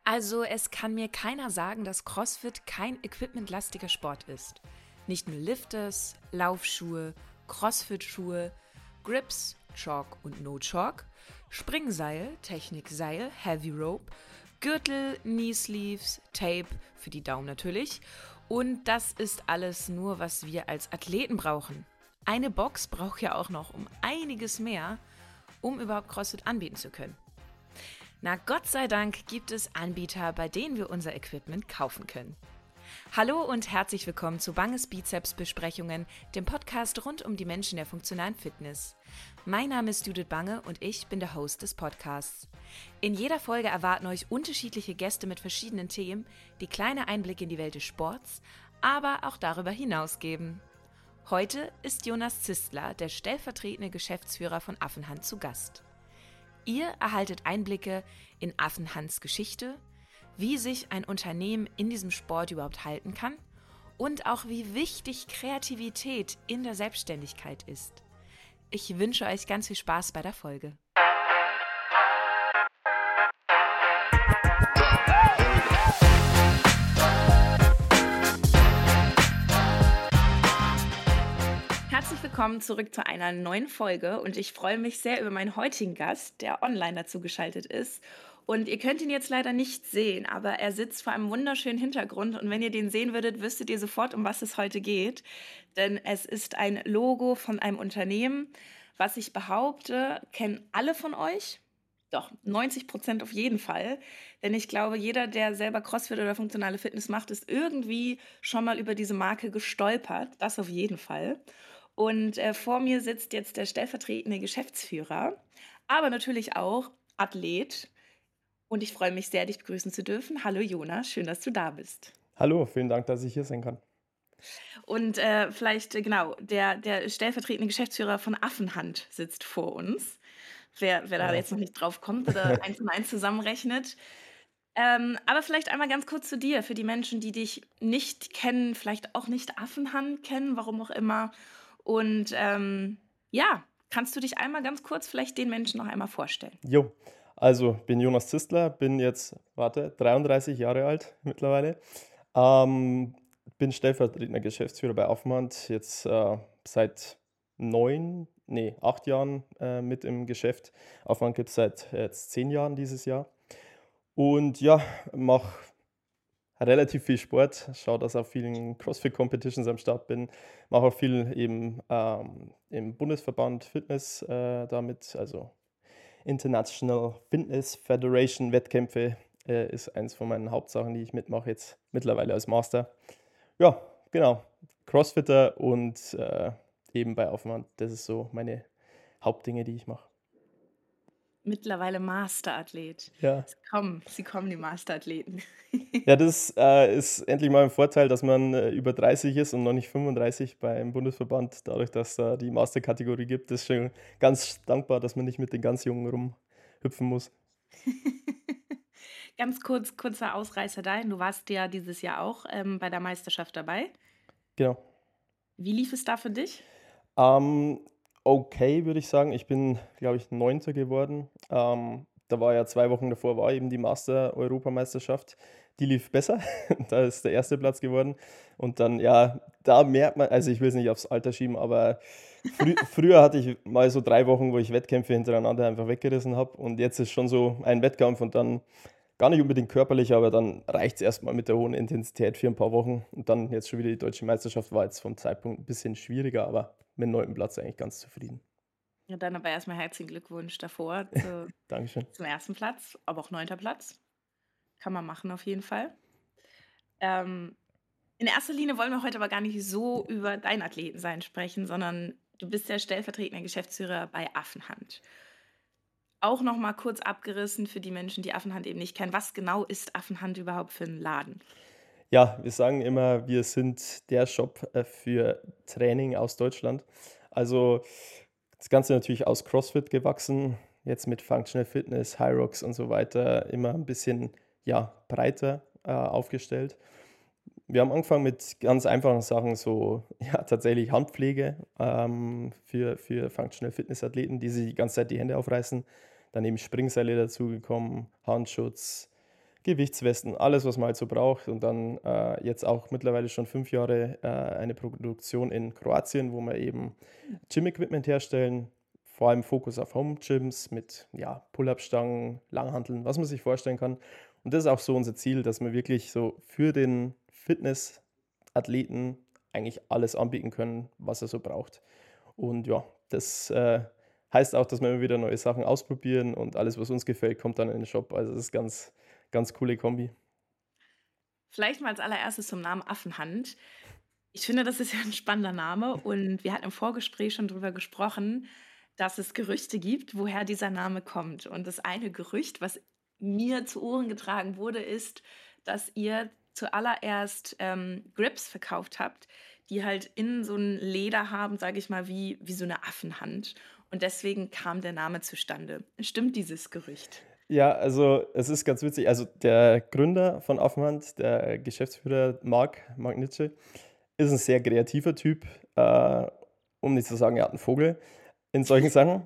Also es kann mir keiner sagen, dass CrossFit kein equipmentlastiger Sport ist. Nicht nur Lifters, Laufschuhe, CrossFit-Schuhe, Grips, Chalk und No-Chalk, Springseil, Technikseil, Heavy Rope, Gürtel, Knee-Sleeves, Tape, für die Daumen natürlich. Und das ist alles nur, was wir als Athleten brauchen. Eine Box braucht ja auch noch um einiges mehr, um überhaupt CrossFit anbieten zu können. Na Gott sei Dank gibt es Anbieter, bei denen wir unser Equipment kaufen können. Hallo und herzlich willkommen zu Banges Bizeps Besprechungen, dem Podcast rund um die Menschen der funktionalen Fitness. Mein Name ist Judith Bange und ich bin der Host des Podcasts. In jeder Folge erwarten euch unterschiedliche Gäste mit verschiedenen Themen, die kleine Einblicke in die Welt des Sports, aber auch darüber hinaus geben. Heute ist Jonas Zistler, der stellvertretende Geschäftsführer von Affenhand, zu Gast. Ihr erhaltet Einblicke in Affenhands Geschichte, wie sich ein Unternehmen in diesem Sport überhaupt halten kann und auch wie wichtig Kreativität in der Selbstständigkeit ist. Ich wünsche euch ganz viel Spaß bei der Folge. Herzlich willkommen zurück zu einer neuen Folge und ich freue mich sehr über meinen heutigen Gast, der online dazu geschaltet ist. Und ihr könnt ihn jetzt leider nicht sehen, aber er sitzt vor einem wunderschönen Hintergrund und wenn ihr den sehen würdet, wüsstet ihr sofort, um was es heute geht. Denn es ist ein Logo von einem Unternehmen, was ich behaupte, kennen alle von euch. Doch, 90% auf jeden Fall. Denn ich glaube, jeder, der selber CrossFit oder funktionale Fitness macht, ist irgendwie schon mal über diese Marke gestolpert. Das auf jeden Fall. Und vor mir sitzt jetzt der stellvertretende Geschäftsführer, aber natürlich auch Athlet. Und ich freue mich sehr, dich begrüßen zu dürfen. Hallo Jonas, schön, dass du da bist. Hallo, vielen Dank, dass ich hier sein kann. Und vielleicht, genau, der stellvertretende Geschäftsführer von Affenhand sitzt vor uns. Wer da Ja. jetzt noch nicht drauf kommt oder eins und eins zusammenrechnet. Aber vielleicht einmal ganz kurz zu dir, für die Menschen, die dich nicht kennen, vielleicht auch nicht Affenhand kennen, warum auch immer. Und ja, kannst du dich einmal ganz kurz vielleicht den Menschen noch einmal vorstellen? Jo, also bin Jonas Zistler, bin jetzt, 33 Jahre alt mittlerweile. Bin stellvertretender Geschäftsführer bei Affenhand, jetzt seit 8 Jahren mit im Geschäft. Affenhand gibt es seit jetzt 10 Jahren dieses Jahr. Und ja, mache relativ viel Sport, schaue, dass auf vielen CrossFit-Competitions am Start bin, mache auch viel eben im Bundesverband Fitness damit, also International Fitness Federation Wettkämpfe ist eins von meinen Hauptsachen, die ich mitmache, jetzt mittlerweile als Master. Ja, genau, Crossfitter und eben bei Aufwand, das ist so meine Hauptdinge, die ich mache. Mittlerweile Masterathlet. Ja. Sie kommen, die Masterathleten. Ja, das ist endlich mal ein Vorteil, dass man über 30 ist und noch nicht 35 beim Bundesverband. Dadurch, dass da die Masterkategorie gibt, ist schon ganz dankbar, dass man nicht mit den ganz Jungen rumhüpfen muss. Ganz kurzer Ausreißer dahin. Du warst ja dieses Jahr auch bei der Meisterschaft dabei. Genau. Wie lief es da für dich? Ähm, okay, würde ich sagen. Ich bin, glaube ich, 9. geworden. Da war ja 2 Wochen davor war eben die Master-Europameisterschaft. Die lief besser. Da ist der erste Platz geworden. Und dann, ja, da merkt man, also ich will es nicht aufs Alter schieben, aber früher hatte ich mal so 3 Wochen, wo ich Wettkämpfe hintereinander einfach weggerissen habe. Und jetzt ist schon so ein Wettkampf und dann gar nicht unbedingt körperlich, aber dann reicht es erstmal mit der hohen Intensität für ein paar Wochen. Und dann jetzt schon wieder die deutsche Meisterschaft war jetzt vom Zeitpunkt ein bisschen schwieriger, aber mit dem 9. Platz eigentlich ganz zufrieden. Ja, dann aber erstmal herzlichen Glückwunsch davor Dankeschön. zum ersten Platz, aber auch 9. Platz. Kann man machen auf jeden Fall. In erster Linie wollen wir heute aber gar nicht so über dein Athletensein sprechen, sondern du bist ja stellvertretender Geschäftsführer bei Affenhand. Auch noch mal kurz abgerissen für die Menschen, die Affenhand eben nicht kennen. Was genau ist Affenhand überhaupt für ein Laden? Ja, wir sagen immer, wir sind der Shop für Training aus Deutschland. Also das Ganze natürlich aus CrossFit gewachsen, jetzt mit Functional Fitness, Hyrox und so weiter, immer ein bisschen ja, breiter aufgestellt. Wir haben angefangen mit ganz einfachen Sachen, so ja, tatsächlich Handpflege für Functional Fitness Athleten, die sich die ganze Zeit die Hände aufreißen. Dann eben Springseile dazugekommen, Handschutz, Gewichtswesten, alles, was man halt so braucht. Und dann jetzt auch mittlerweile schon 5 Jahre eine Produktion in Kroatien, wo wir eben Gym-Equipment herstellen. Vor allem Fokus auf Home-Gyms mit ja, Pull-up-Stangen, Langhanteln, was man sich vorstellen kann. Und das ist auch so unser Ziel, dass wir wirklich so für den Fitness-Athleten eigentlich alles anbieten können, was er so braucht. Und ja, das heißt auch, dass wir immer wieder neue Sachen ausprobieren und alles, was uns gefällt, kommt dann in den Shop. Also das ist ganz, ganz coole Kombi. Vielleicht mal als allererstes zum Namen Affenhand. Ich finde, das ist ja ein spannender Name und wir hatten im Vorgespräch schon drüber gesprochen, dass es Gerüchte gibt, woher dieser Name kommt. Und das eine Gerücht, was mir zu Ohren getragen wurde, ist, dass ihr zuallererst Grips verkauft habt, die halt innen so ein Leder haben, sage ich mal, wie so eine Affenhand. Und deswegen kam der Name zustande. Stimmt dieses Gerücht? Ja, also es ist ganz witzig. Also der Gründer von Affenhand, der Geschäftsführer Marc Nitsche, ist ein sehr kreativer Typ, um nicht zu sagen, er hat einen Vogel in solchen Sachen.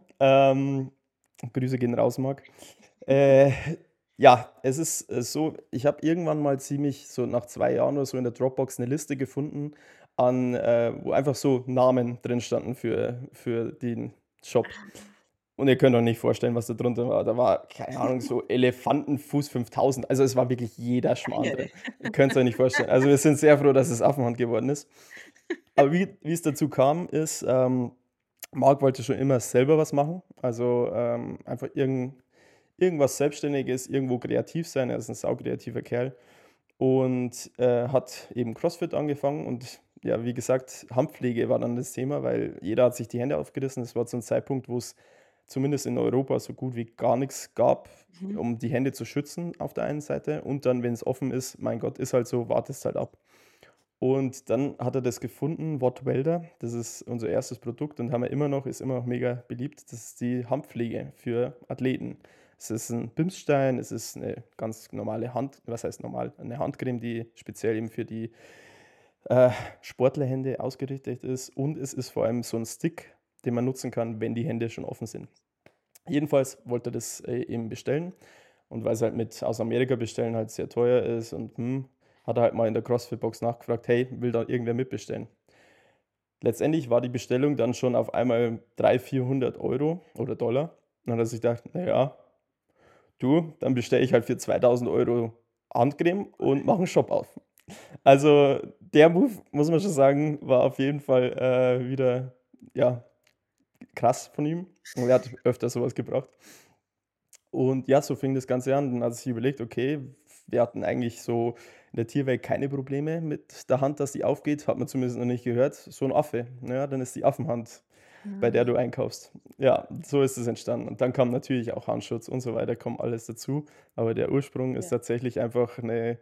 Grüße gehen raus, Marc. Äh, ja, es ist so, ich habe irgendwann mal ziemlich so nach 2 Jahren oder so in der Dropbox eine Liste gefunden, wo einfach so Namen drin standen für den Shop. Und ihr könnt euch nicht vorstellen, was da drunter war. Da war, keine Ahnung, so Elefantenfuß 5000. Also es war wirklich jeder Schmarrn Geil. drin. Ihr könnt es euch nicht vorstellen. Also wir sind sehr froh, dass es Affenhand geworden ist. Aber wie es dazu kam, ist, Marc wollte schon immer selber was machen. Also einfach irgendwas Selbstständiges, irgendwo kreativ sein. Er ist ein saukreativer Kerl und hat eben CrossFit angefangen. Und ja, wie gesagt, Handpflege war dann das Thema, weil jeder hat sich die Hände aufgerissen. Es war zu einem Zeitpunkt, wo es zumindest in Europa so gut wie gar nichts gab, Mhm. um die Hände zu schützen auf der einen Seite. Und dann, wenn es offen ist, mein Gott, ist halt so, wartest halt ab. Und dann hat er das gefunden, Watt Welder. Das ist unser erstes Produkt und haben wir immer noch, ist immer noch mega beliebt. Das ist die Handpflege für Athleten. Es ist ein Bimsstein, es ist eine ganz normale was heißt normal? Eine Handcreme, die speziell eben für die äh, Sportlerhände ausgerichtet ist. Und es ist vor allem so ein Stick, den man nutzen kann, wenn die Hände schon offen sind. Jedenfalls wollte er das eben bestellen. Und weil es halt mit aus Amerika bestellen halt sehr teuer ist und hat er halt mal in der CrossFit-Box nachgefragt, hey, will da irgendwer mitbestellen? Letztendlich war die Bestellung dann schon auf einmal 300-400 € oder Dollar. Dann hat er sich gedacht, naja, du, dann bestelle ich halt für 2000 € Handcreme und mache einen Shop auf. Also der Move, muss man schon sagen, war auf jeden Fall wieder ja, krass von ihm. Und er hat öfter sowas gebraucht. Und ja, so fing das Ganze an. Dann hat er sich überlegt, okay, wir hatten eigentlich so in der Tierwelt keine Probleme mit der Hand, dass die aufgeht, hat man zumindest noch nicht gehört. So ein Affe, ja, dann ist die Affenhand, bei der du einkaufst. Ja, so ist es entstanden. Und dann kam natürlich auch Handschutz und so weiter, kommt alles dazu. Aber der Ursprung ist Ja. tatsächlich einfach eine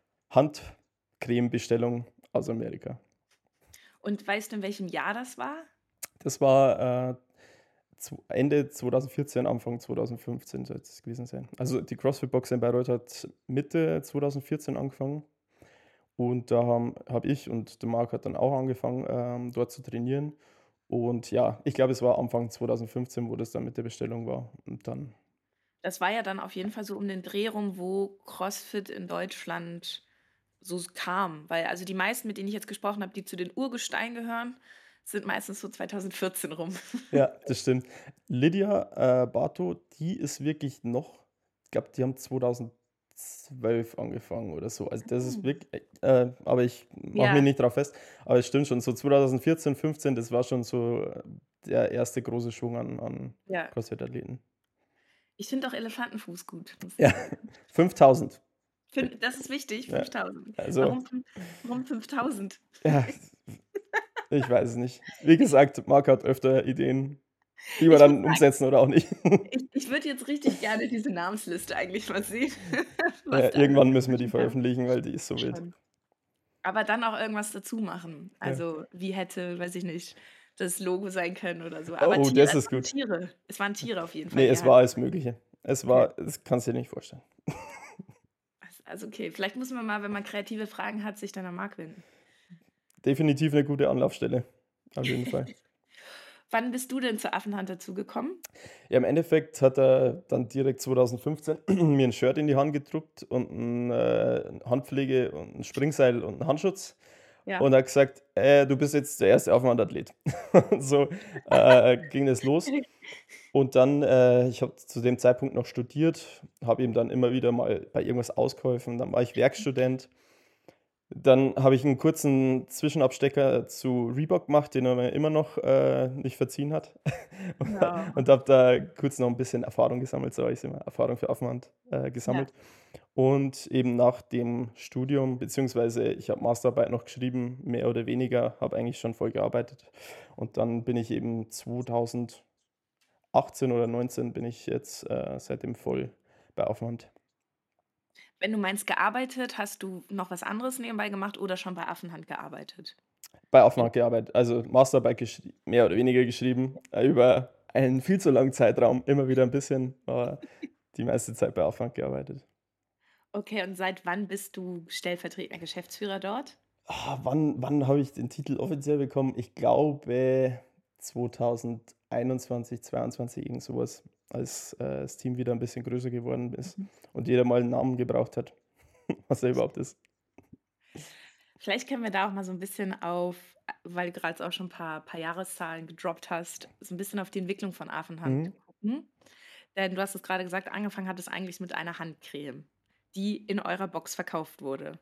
Handcreme-Bestellung aus Amerika. Und weißt du, in welchem Jahr das war? Das war Ende 2014, Anfang 2015 sollte es gewesen sein. Also die CrossFit-Box in Bayreuth hat Mitte 2014 angefangen und da habe ich und der Marc hat dann auch angefangen, dort zu trainieren. Und ja, ich glaube, es war Anfang 2015, wo das dann mit der Bestellung war. Und dann, Das war ja dann auf jeden Fall so um den Dreh rum, wo CrossFit in Deutschland so kam. Weil also die meisten, mit denen ich jetzt gesprochen habe, die zu den Urgesteinen gehören, sind meistens so 2014 rum. ja, das stimmt. Lydia Bartow, die ist wirklich noch, ich glaube, die haben 2012 angefangen oder so. Also das ist Hm. wirklich, aber ich mache mich Ja, nicht drauf fest. Aber es stimmt schon, so 2014, 15, das war schon so der erste große Schwung an ja. CrossFit-Athleten. Ich finde auch Elefantenfuß gut, muss ich Ja, sagen. 5000. Das ist wichtig, Ja, 5000. also, Warum 5000? ja, ich weiß es nicht. Wie gesagt, Marc hat öfter Ideen, die wir Ich muss dann sagen, umsetzen oder auch nicht. ich würde jetzt richtig gerne diese Namensliste eigentlich mal sehen, was da alles Irgendwann müssen wir die dazwischen kam. veröffentlichen, weil die ist so wild. Schon. Aber dann auch irgendwas dazu machen. Ja. Also, wie hätte, weiß ich nicht, das Logo sein können oder so. Aber Oh, Tiere, das es ist waren gut. Tiere. Es waren Tiere auf jeden Fall, Ne, die es ihr war hattet. alles Mögliche. Okay. Das kannst du dir nicht vorstellen. Also okay, vielleicht muss man mal, wenn man kreative Fragen hat, sich dann an Marc wenden. Definitiv 'ne gute Anlaufstelle, auf jeden Fall. Wann bist du denn zu Affenhand dazugekommen? Ja, im Endeffekt hat er dann direkt 2015 mir ein Shirt in die Hand gedruckt und 'n Handpflege und 'n Springseil und 'n Handschutz Ja. und hat gesagt: du bist jetzt der erste Aufwandathlet.“ Und so, ging es los. Und dann ich habe zu dem Zeitpunkt noch studiert, habe ihm dann immer wieder mal bei irgendwas ausgeholfen. Dann war ich Werkstudent. Dann habe ich 'n kurzen Zwischenabstecher zu Reebok gemacht, den er mir immer noch, nicht verziehen hat. Ja. Und habe da kurz noch 'n bisschen Erfahrung gesammelt, sage ich's immer, Erfahrung für Affenhand, Ja. gesammelt. Und eben nach dem Studium beziehungsweise ich habe Masterarbeit noch geschrieben, mehr oder weniger, habe eigentlich schon voll gearbeitet. Und dann bin ich eben 2018 oder 19 bin ich jetzt, seitdem voll bei Affenhand. Wenn du meinst gearbeitet, hast du noch was anderes nebenbei gemacht oder schon bei Affenhand gearbeitet? Bei Affenhand gearbeitet, also Masterarbeit mehr oder weniger geschrieben, über einen viel zu langen Zeitraum, immer wieder 'n bisschen, aber die meiste Zeit bei Affenhand gearbeitet. Okay, und seit wann bist du stellvertretender Geschäftsführer dort? Wann habe ich den Titel offiziell bekommen? Ich glaube 2021, 22, irgend so was, als, das Team wieder 'n bisschen größer geworden ist Mhm. und jeder mal 'n Namen gebraucht hat, was er überhaupt ist. Vielleicht können wir da auch mal so 'n bisschen auf weil du grad auch schon paar Jahreszahlen gedroppt hast, so 'n bisschen auf die Entwicklung von Affenhand Mhm. gucken. Denn du hast es grade gesagt, angefangen hat es eigentlich mit einer Handcreme, die in eurer Box verkauft wurde.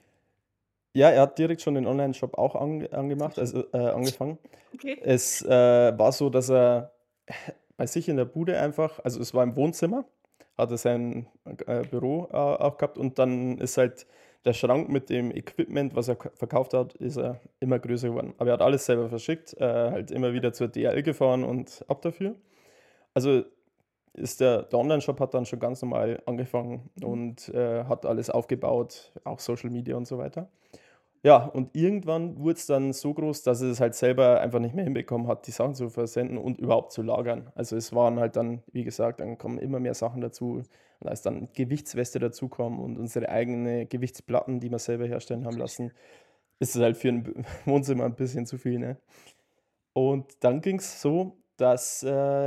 Ja, er hat direkt schon den Onlineshop auch Sehr angemacht, schön. also, angefangen. Okay. Es, war so, dass er bei sich in der Bude einfach, also, es war im Wohnzimmer, hat er sein, Büro, auch gehabt und dann ist halt der Schrank mit dem Equipment, was er verkauft hat, ist er immer größer geworden. Aber er hat alles selber verschickt, halt immer wieder zur DHL gefahren und ab dafür. Also, ist der Onlineshop hat dann schon ganz normal angefangen Mhm. und, hat alles aufgebaut, auch Social Media und so weiter. Ja, und irgendwann wurde es dann so groß, dass es halt selber einfach nicht mehr hinbekommen hat, die Sachen zu versenden und überhaupt zu lagern. Also, es waren halt dann, wie gesagt, dann kommen immer mehr Sachen dazu. Und als dann Gewichtsweste dazukommen und unsere eigene Gewichtsplatten, die wir selber herstellen haben lassen, ist es halt für ein Wohnzimmer ein bisschen zu viel, ne? Und dann ging es so, dass,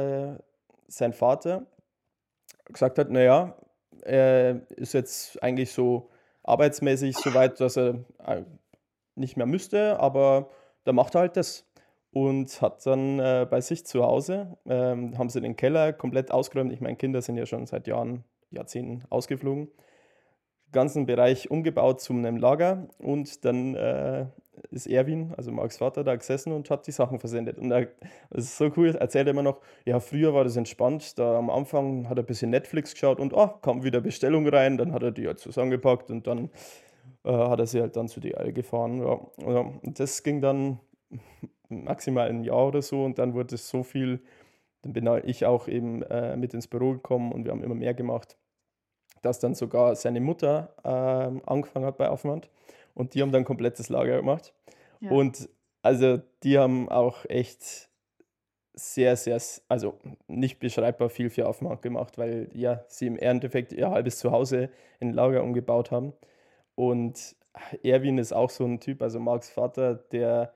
sein Vater gesagt hat: „Na ja, er ist jetzt eigentlich so arbeitsmäßig so weit, dass er, nicht mehr müsste, aber da macht er halt das.“ Und hat dann, bei sich zu Hause haben sie den Keller komplett ausgeräumt. Ich meine, Kinder sind ja schon seit Jahren, Jahrzehnten ausgeflogen. Ganzen Bereich umgebaut zu 'nem Lager und dann, ist Erwin, also Marks Vater, da gesessen und hat die Sachen versendet. Und er das ist so cool, erzählt er immer noch: „Ja, früher war das entspannt. Da am Anfang hat er bisschen Netflix geschaut und, kam wieder Bestellung rein, dann hat er die halt zusammengepackt und dann, hat er sie halt dann zu DHL gefahren.“ Ja, ja, und das ging dann maximal 'n Jahr oder so und dann wurde es so viel, dann bin halt ich auch eben, mit ins Büro gekommen und wir haben immer mehr gemacht, dass dann sogar seine Mutter, angefangen hat bei Affenhand und die haben dann komplettes Lager gemacht. Ja. Und also, die haben auch echt sehr, sehr also, nicht beschreibbar viel für Affenhand gemacht, weil, ja, sie im Endeffekt ihr halbes Zuhause in Lager umgebaut haben. Und Erwin ist auch so ein Typ, also Marks Vater, der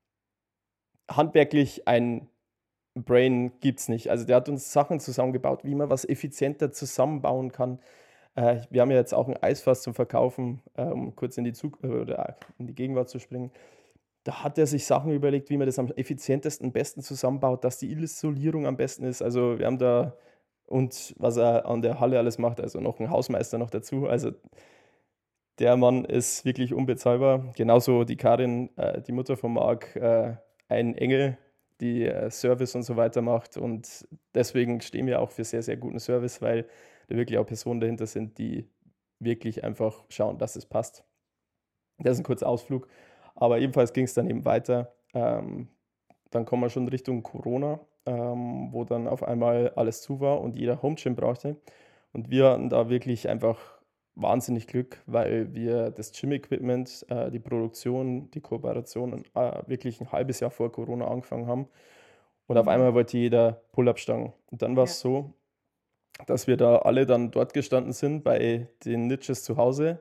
handwerklich ein Brain gibt's nicht. Also, der hat uns Sachen zusammengebaut, wie man was effizienter zusammenbauen kann. Wir haben ja jetzt auch 'n Eisfass zum Verkaufen, um kurz in die oder in die Gegenwart zu springen. Da hat er sich Sachen überlegt, wie man das am effizientesten, besten zusammenbaut, dass die Isolierung am besten ist. Also, wir haben da und was er an der Halle alles macht, also noch 'n Hausmeister noch dazu. Also, der Mann ist wirklich unbezahlbar. Genauso die Karin, die Mutter von Marc, ein Engel, die, Service und so weiter macht. Und deswegen stehen wir auch für sehr, sehr guten Service, weil da wirklich auch Personen dahinter sind, die wirklich einfach schauen, dass es passt. Das ist 'n kurzer Ausflug, aber ebenfalls ging's dann eben weiter. Dann kommen wir schon Richtung Corona, wo dann auf einmal alles zu war und jeder Home-Gym brauchte. Und wir hatten da wirklich einfach wahnsinnig Glück, weil wir das Gym-Equipment, die Produktion, die Kooperation, wirklich ein halbes Jahr vor Corona angefangen haben. Und auf Mhm. einmal wollte jeder Pull-up-Stangen. Und dann Ja. war's so, dass wir da alle dann dort gestanden sind bei den Niches zu Hause,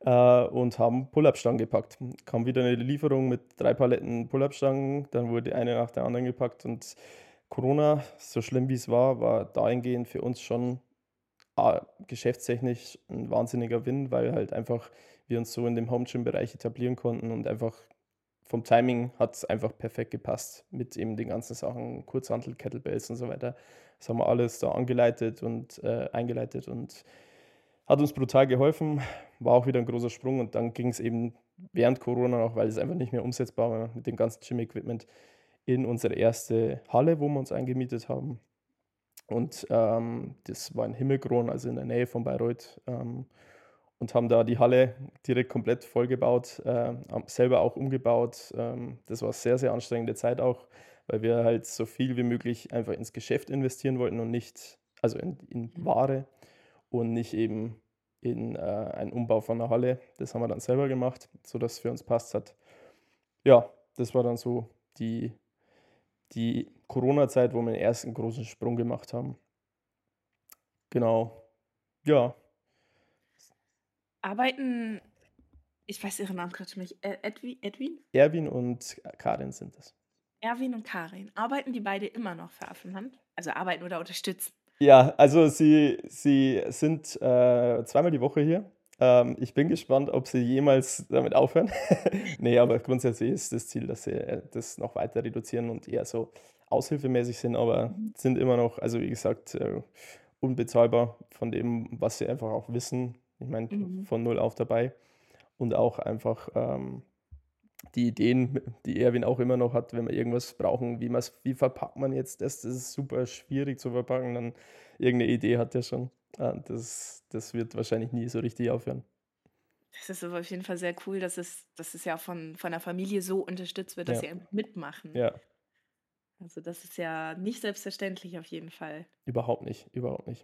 und haben Pull-up-Stangen gepackt. Kam wieder eine Lieferung mit 3 Paletten Pull-up-Stangen, dann wurde eine nach der anderen gepackt und Corona, so schlimm wie es war dahingehend für uns schon geschäftstechnisch ein wahnsinniger Win, weil halt einfach wir uns so in dem Home-Gym-Bereich etablieren konnten und einfach vom Timing hat es einfach perfekt gepasst mit eben den ganzen Sachen, Kurzhantel, Kettlebells und so weiter. Das haben wir alles da angeleitet und eingeleitet und hat uns brutal geholfen. War auch wieder ein großer Sprung und dann ging es eben während Corona noch, weil es einfach nicht mehr umsetzbar war mit dem ganzen Gym-Equipment, in unsere erste Halle, wo wir uns eingemietet haben. Und das war in Himmelkron, also in der Nähe von Bayreuth. Und haben da die Halle direkt komplett vollgebaut, haben selber auch umgebaut. Das war sehr, sehr anstrengende Zeit auch, weil wir halt so viel wie möglich einfach ins Geschäft investieren wollten und nicht, also in Ware und nicht eben in einen Umbau von einer Halle. Das haben wir dann selber gemacht, sodass es für uns passt hat. Ja, das war dann so die Corona-Zeit, wo wir den ersten großen Sprung gemacht haben. Genau. Ja, Arbeiten, ich weiß ihren Namen gerade nicht, Edwin? Erwin und Karin sind das. Erwin und Karin. Arbeiten die beide immer noch für Affenhand? Also arbeiten oder unterstützen? Ja, also sie sind, zweimal die Woche hier. Ich bin gespannt, ob sie jemals damit aufhören. Ne, aber grundsätzlich ist das Ziel, dass sie, das noch weiter reduzieren und eher so aushilfemäßig sind, aber Mhm. sind immer noch, also wie gesagt, unbezahlbar von dem, was sie einfach auch wissen. Ich meine, Mhm. von null auf dabei und auch einfach, die Ideen, die Erwin auch immer noch hat, wenn wir irgendwas brauchen, wie verpackt man jetzt das? Das ist super schwierig zu verpacken, dann irgendeine Idee hat er schon. Das wird wahrscheinlich nie so richtig aufhören. Das ist aber auf jeden Fall sehr cool, dass es ja von der Familie so unterstützt wird, dass Ja, sie einfach mitmachen. ja, Also das ist ja nicht selbstverständlich auf jeden Fall. überhaupt nicht, überhaupt nicht.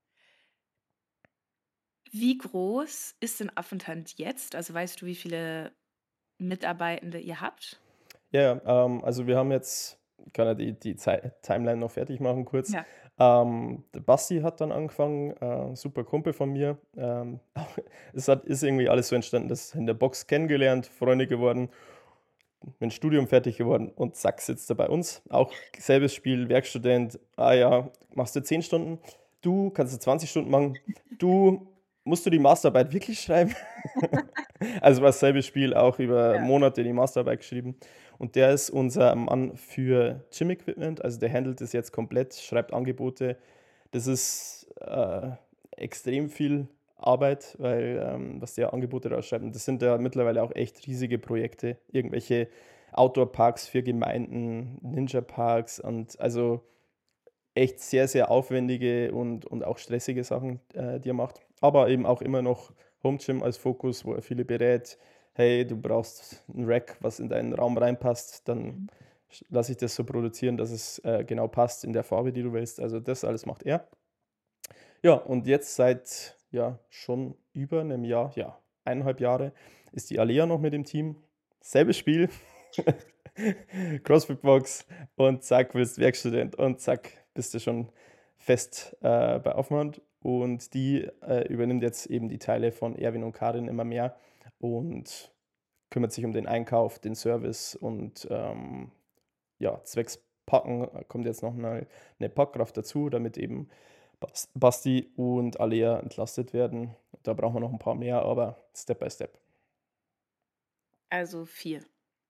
Wie groß ist denn Affentant jetzt? Also weißt du, wie viele Mitarbeitende ihr habt? Ja, ja, also wir haben jetzt, ich kann ja die Timeline noch fertig machen kurz. Ja. Der Basti hat dann angefangen, super Kumpel von mir. Ist irgendwie alles so entstanden, das in der Box kennengelernt, Freunde geworden, mit dem Studium fertig geworden und zack, sitzt er bei uns. Auch selbes Spiel, Werkstudent. Ah ja, machst du 10 Stunden? Du kannst du 20 Stunden machen? Du musst du die Masterarbeit wirklich schreiben? Also war dasselbe Spiel, auch über Ja. Monate die Masterarbeit geschrieben. Und der ist unser Mann für Gym Equipment, also der handelt das jetzt komplett, schreibt Angebote. Das ist extrem viel Arbeit, weil was der Angebote rausschreibt, und das sind ja mittlerweile auch echt riesige Projekte. Irgendwelche Outdoor-Parks für Gemeinden, Ninja-Parks und also echt sehr, sehr aufwendige und auch stressige Sachen, die er macht. Aber eben auch immer noch Home Gym als Fokus, wo er viele berät. Hey, du brauchst ein Rack, was in deinen Raum reinpasst, dann Mhm. lasse ich das so produzieren, dass es genau passt in der Farbe, die du willst. Also das alles macht er. Ja, und jetzt seit ja schon über einem Jahr, ja, 1,5 Jahre, ist die Alea noch mit im Team. Selbes Spiel, CrossFit-Box und zack, bist Werkstudent und zack, bist du schon fest bei Aufwand. Und die übernimmt jetzt eben die Teile von Erwin und Karin immer mehr und kümmert sich um den Einkauf, den Service und ja, zwecks Packen kommt jetzt noch eine Packkraft dazu, damit eben Basti und Alea entlastet werden. Da brauchen wir noch ein paar mehr, aber Step by Step. Also 4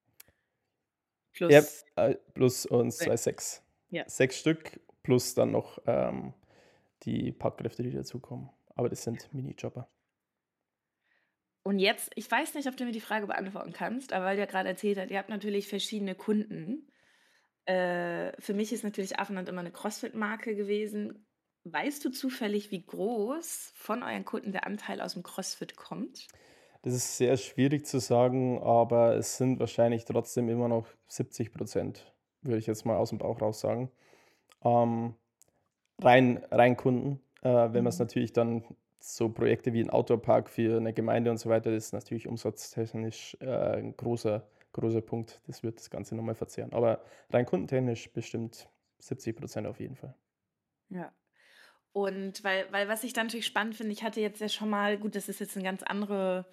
Er plus plus uns 6. 6. Ja. 6 Stück plus dann noch die Packkräfte, die dazukommen. Aber das sind Minijobber. Und jetzt, ich weiß nicht, ob du mir die Frage beantworten kannst, aber weil du ja gerade erzählt hast, ihr habt natürlich verschiedene Kunden. Für mich ist natürlich Affenland immer eine CrossFit-Marke gewesen. Weißt du zufällig, wie groß von euren Kunden der Anteil aus dem CrossFit kommt? Das ist sehr schwierig zu sagen, aber es sind wahrscheinlich trotzdem immer noch 70%, würde ich jetzt mal aus dem Bauch raus sagen. Ähm, rein Kunden. Wenn man es Mhm. natürlich dann so Projekte wie ein Outdoor-Park für eine Gemeinde und so weiter, das ist natürlich umsatztechnisch ein großer Punkt. Das wird das Ganze nochmal verzehren. Aber rein kundentechnisch bestimmt 70% auf jeden Fall. Ja. Und weil was ich dann natürlich spannend finde, ich hatte jetzt ja schon mal, gut, das ist jetzt eine ganz andere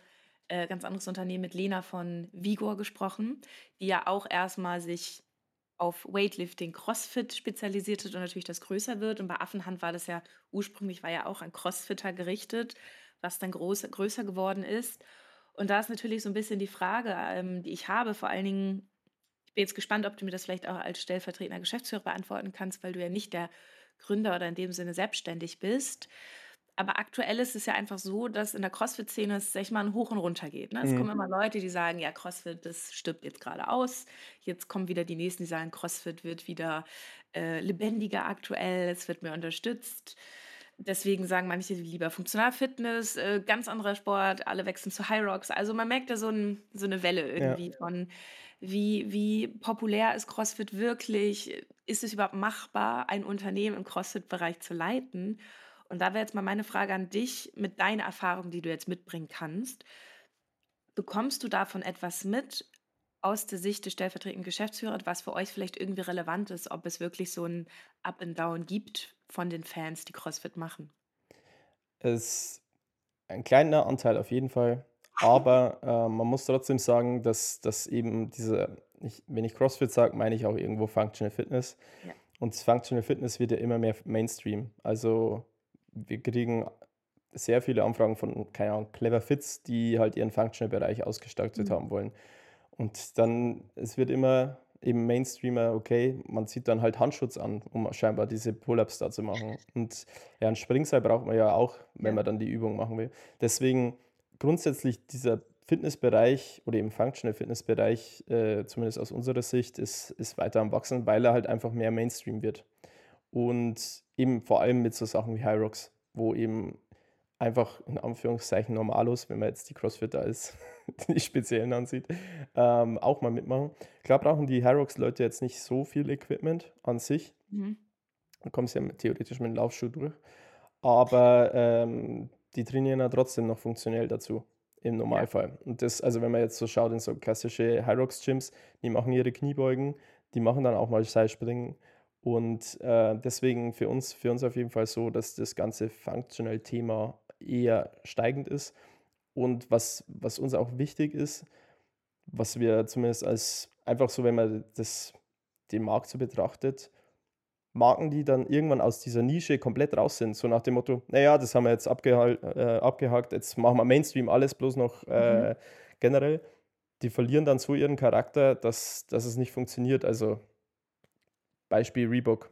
ganz anderes Unternehmen mit Lena von Vigor gesprochen, die ja auch erstmal sich auf Weightlifting, CrossFit spezialisiert hat und natürlich das größer wird. Und bei Affenhand war das ja ursprünglich war ja auch an Crossfitter gerichtet, was dann größer geworden ist. Und da ist natürlich so ein bisschen die Frage, die ich habe, vor allen Dingen, ich bin jetzt gespannt, ob du mir das vielleicht auch als stellvertretender Geschäftsführer beantworten kannst, weil du ja nicht der Gründer oder in dem Sinne selbstständig bist. Aber aktuell ist es ja einfach so, dass in der CrossFit-Szene es, sag ich mal, ein Hoch und Runter geht, ne? Es Mhm. kommen immer Leute, die sagen: „Ja, CrossFit, das stirbt jetzt gerade aus.“ Jetzt kommen wieder die Nächsten, die sagen: „CrossFit wird wieder, lebendiger aktuell, es wird mehr unterstützt.“ Deswegen sagen manche lieber Funktionalfitness, ganz anderer Sport, alle wechseln zu Hyrox. Also, man merkt da so eine Welle Ja. irgendwie von, wie populär ist CrossFit wirklich? Ist es überhaupt machbar, ein Unternehmen im CrossFit-Bereich zu leiten? Und da wäre jetzt mal meine Frage an dich mit deiner Erfahrung, die du jetzt mitbringen kannst. Bekommst du davon etwas mit aus der Sicht des stellvertretenden Geschäftsführers, was für euch vielleicht irgendwie relevant ist, ob es wirklich so ein Up and Down gibt von den Fans, die CrossFit machen? Es ein kleiner Anteil auf jeden Fall, aber, man muss trotzdem sagen, dass eben wenn ich CrossFit sage, meine ich auch irgendwo Functional Fitness. Ja. Und das Functional Fitness wird ja immer mehr Mainstream. Also, wir kriegen sehr viele Anfragen von, keine Ahnung, Clever Fits, die halt ihren Functional-Bereich ausgestaltet Mhm. haben wollen. Und dann es wird immer eben Mainstreamer, okay, man zieht dann halt Handschutz an, um scheinbar diese Pull-ups da zu machen. Und ja, 'n Springseil braucht man ja auch, wenn Ja. man dann die Übung machen will. Deswegen grundsätzlich dieser Fitnessbereich oder eben Functional Fitnessbereich, zumindest aus unserer Sicht, ist weiter am Wachsen, weil er halt einfach mehr Mainstream wird. Und eben vor allem mit so Sachen wie Hyrox, wo eben einfach in Anführungszeichen Normalos, wenn man jetzt die Crossfitter als die Speziellen ansieht, auch mal mitmachen. Klar brauchen die Hyrox-Leute jetzt nicht so viel Equipment an sich. Mhm. Du kommst ja theoretisch mit dem Laufschuh durch. Aber die trainieren ja trotzdem noch funktionell dazu, im Ja. Normalfall. Und das, also wenn man jetzt so schaut in so klassische Hyrox-Gyms, die machen ihre Kniebeugen, die machen dann auch mal Seilspringen. Und deswegen für uns auf jeden Fall so, dass das ganze Functional-Thema eher steigend ist. Und was uns auch wichtig ist, was wir zumindest als einfach so, wenn man den Markt so betrachtet, Marken, die dann irgendwann aus dieser Nische komplett raus sind, so nach dem Motto: „Na ja, das haben wir jetzt abgehakt, jetzt machen wir Mainstream alles bloß noch, Mhm. generell.“ Die verlieren dann so ihren Charakter, dass es nicht funktioniert. Also, Beispiel Reebok.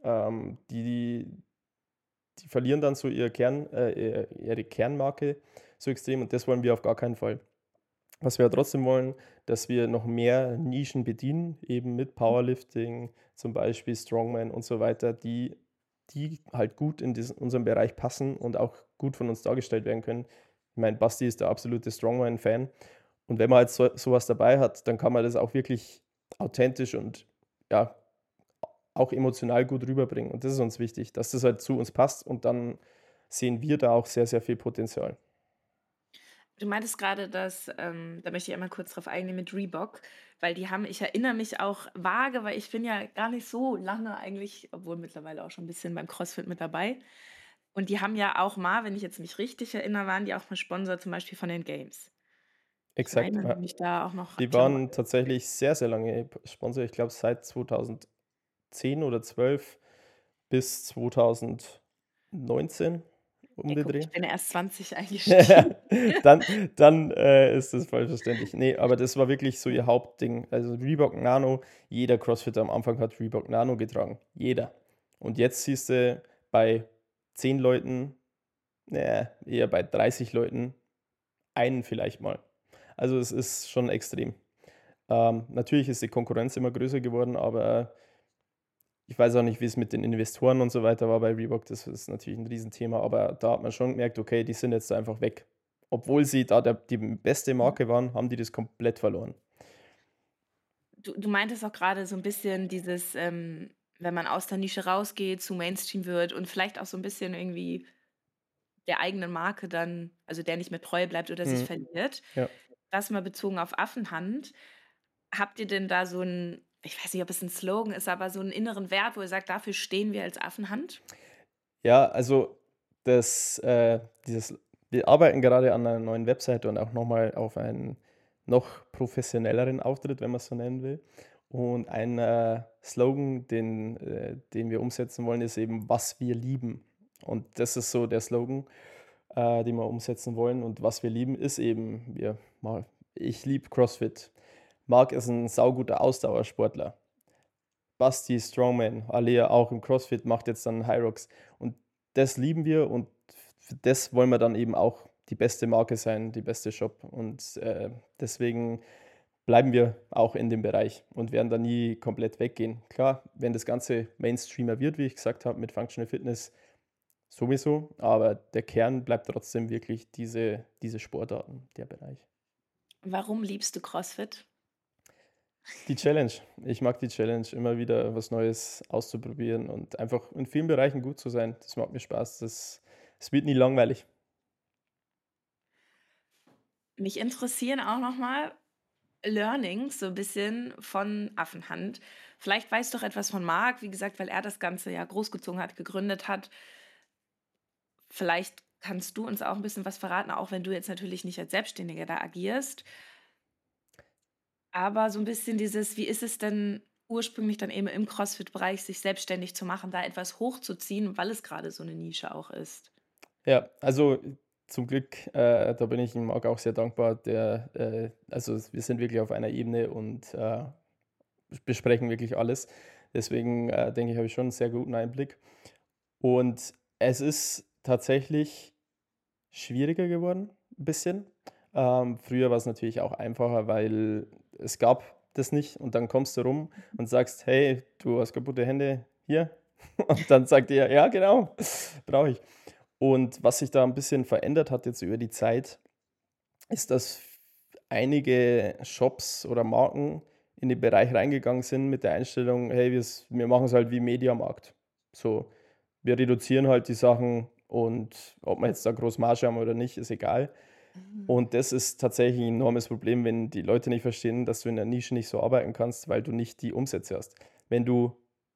Die verlieren dann so ihre Kernmarke so extrem und das wollen wir auf gar keinen Fall. Was wir ja trotzdem wollen, dass wir noch mehr Nischen bedienen, eben mit Powerlifting, zum Beispiel Strongman und so weiter, die halt gut in unseren Bereich passen und auch gut von uns dargestellt werden können. Ich meine, Basti ist der absolute Strongman-Fan und wenn man halt so was dabei hat, dann kann man das auch wirklich authentisch und, ja, auch emotional gut rüberbringen und das ist uns wichtig, dass das halt zu uns passt und dann sehen wir da auch sehr, sehr viel Potenzial. Du meintest gerade, dass da möchte ich einmal kurz drauf eingehen mit Reebok, weil die haben ich erinnere mich auch vage, weil ich bin ja gar nicht so lange eigentlich, obwohl mittlerweile auch schon ein bisschen beim CrossFit mit dabei. Und die haben ja auch mal, wenn ich jetzt mich richtig erinnere, waren die auch mal Sponsor zum Beispiel von den Games. Ich Exakt, meine ja. mich da auch noch Die Klamotten. waren tatsächlich sehr, sehr lange Sponsor. Ich glaube, seit 2010 oder 12 bis 2019 um Ja, den guck, Dreh. ich bin ja erst 20 eingestiegen. Dann ist das vollverständlich. Ne, aber das war wirklich so Ja. ihr Hauptding. Also, Reebok Nano, jeder Crossfitter am Anfang hat Reebok Nano getragen, jeder. Und jetzt siehst du bei 10 Leuten, eher bei 30 Leuten einen vielleicht mal. Also, es ist schon extrem. Natürlich ist die Konkurrenz immer größer geworden, aber ich weiß auch nicht, wie es mit den Investoren und so weiter war bei Reebok. Das ist natürlich ein Riesenthema, aber da hat man schon gemerkt, okay, die sind jetzt einfach weg. Obwohl sie da die beste Mhm. Marke waren, haben die das komplett verloren. Du meintest auch gerade so ein bisschen dieses, wenn man aus der Nische rausgeht, zu Mainstream wird und vielleicht auch so ein bisschen irgendwie der eigenen Marke dann also, der nicht mehr treu bleibt oder sich Mhm. verliert. Ja. Das mal bezogen auf Affenhand. Habt ihr denn da so 'n ich weiß nicht, ob es 'n Slogan ist, aber so 'n inneren Wert, wo ihr sagt: „Dafür stehen wir als Affenhand?“ Ja, also das, dieses Wir arbeiten gerade an einer neuen Webseite und auch nochmal auf einen noch professionelleren Auftritt, wenn man es so nennen will. Und ein Slogan, den wir umsetzen wollen, ist eben, was wir lieben. Und das ist so der Slogan, den wir umsetzen wollen. Und was wir lieben, ist eben, ich liebe CrossFit. Marc ist ein sauguter Ausdauersportler. Basti Strongman, Alea auch im CrossFit, macht jetzt dann Hyrox. Und das lieben wir und für das wollen wir dann eben auch die beste Marke sein, die beste Shop. Und deswegen bleiben wir auch in dem Bereich und werden da nie komplett weggehen. Klar, wenn das Ganze Mainstreamer wird, wie ich gesagt habe, mit Functional Fitness sowieso, aber der Kern bleibt trotzdem wirklich diese Sportarten, der Bereich. Warum liebst du CrossFit? Die Challenge. Ich mag die Challenge, immer wieder was Neues auszuprobieren und einfach in vielen Bereichen gut zu sein. Das macht mir Spaß. Es wird nie langweilig. Mich interessieren auch nochmal Learnings so ein bisschen von Affenhand. Vielleicht weißt du doch etwas von Marc, wie gesagt, weil er das Ganze ja großgezogen hat, gegründet hat. Vielleicht kannst du uns auch ein bisschen was verraten, auch wenn du jetzt natürlich nicht als Selbstständiger da agierst. Aber so ein bisschen dieses, wie ist es denn ursprünglich dann eben im CrossFit-Bereich, sich selbstständig zu machen, da etwas hochzuziehen, weil es gerade so eine Nische auch ist? Ja, also zum Glück, da bin ich ihm Marc auch sehr dankbar. Also wir sind wirklich auf einer Ebene und besprechen wirklich alles. Deswegen denke ich, habe ich schon einen sehr guten Einblick. Und es ist tatsächlich schwieriger geworden, ein bisschen. Früher war es natürlich auch einfacher, weil es gab das nicht und dann kommst du rum und sagst: „Hey, du hast kaputte Hände, hier.“ Und dann sagt er: „Ja, genau, brauche ich.“ Und was sich da ein bisschen verändert hat jetzt über die Zeit, ist, dass einige Shops oder Marken in den Bereich reingegangen sind mit der Einstellung: „Hey, wir machen es halt wie Mediamarkt.“ So, wir reduzieren halt die Sachen und ob wir jetzt da groß Marge haben oder nicht, ist egal. Mhm. Und das ist tatsächlich ein enormes Problem, wenn die Leute nicht verstehen, dass du in der Nische nicht so arbeiten kannst, weil du nicht die Umsätze hast. Wenn du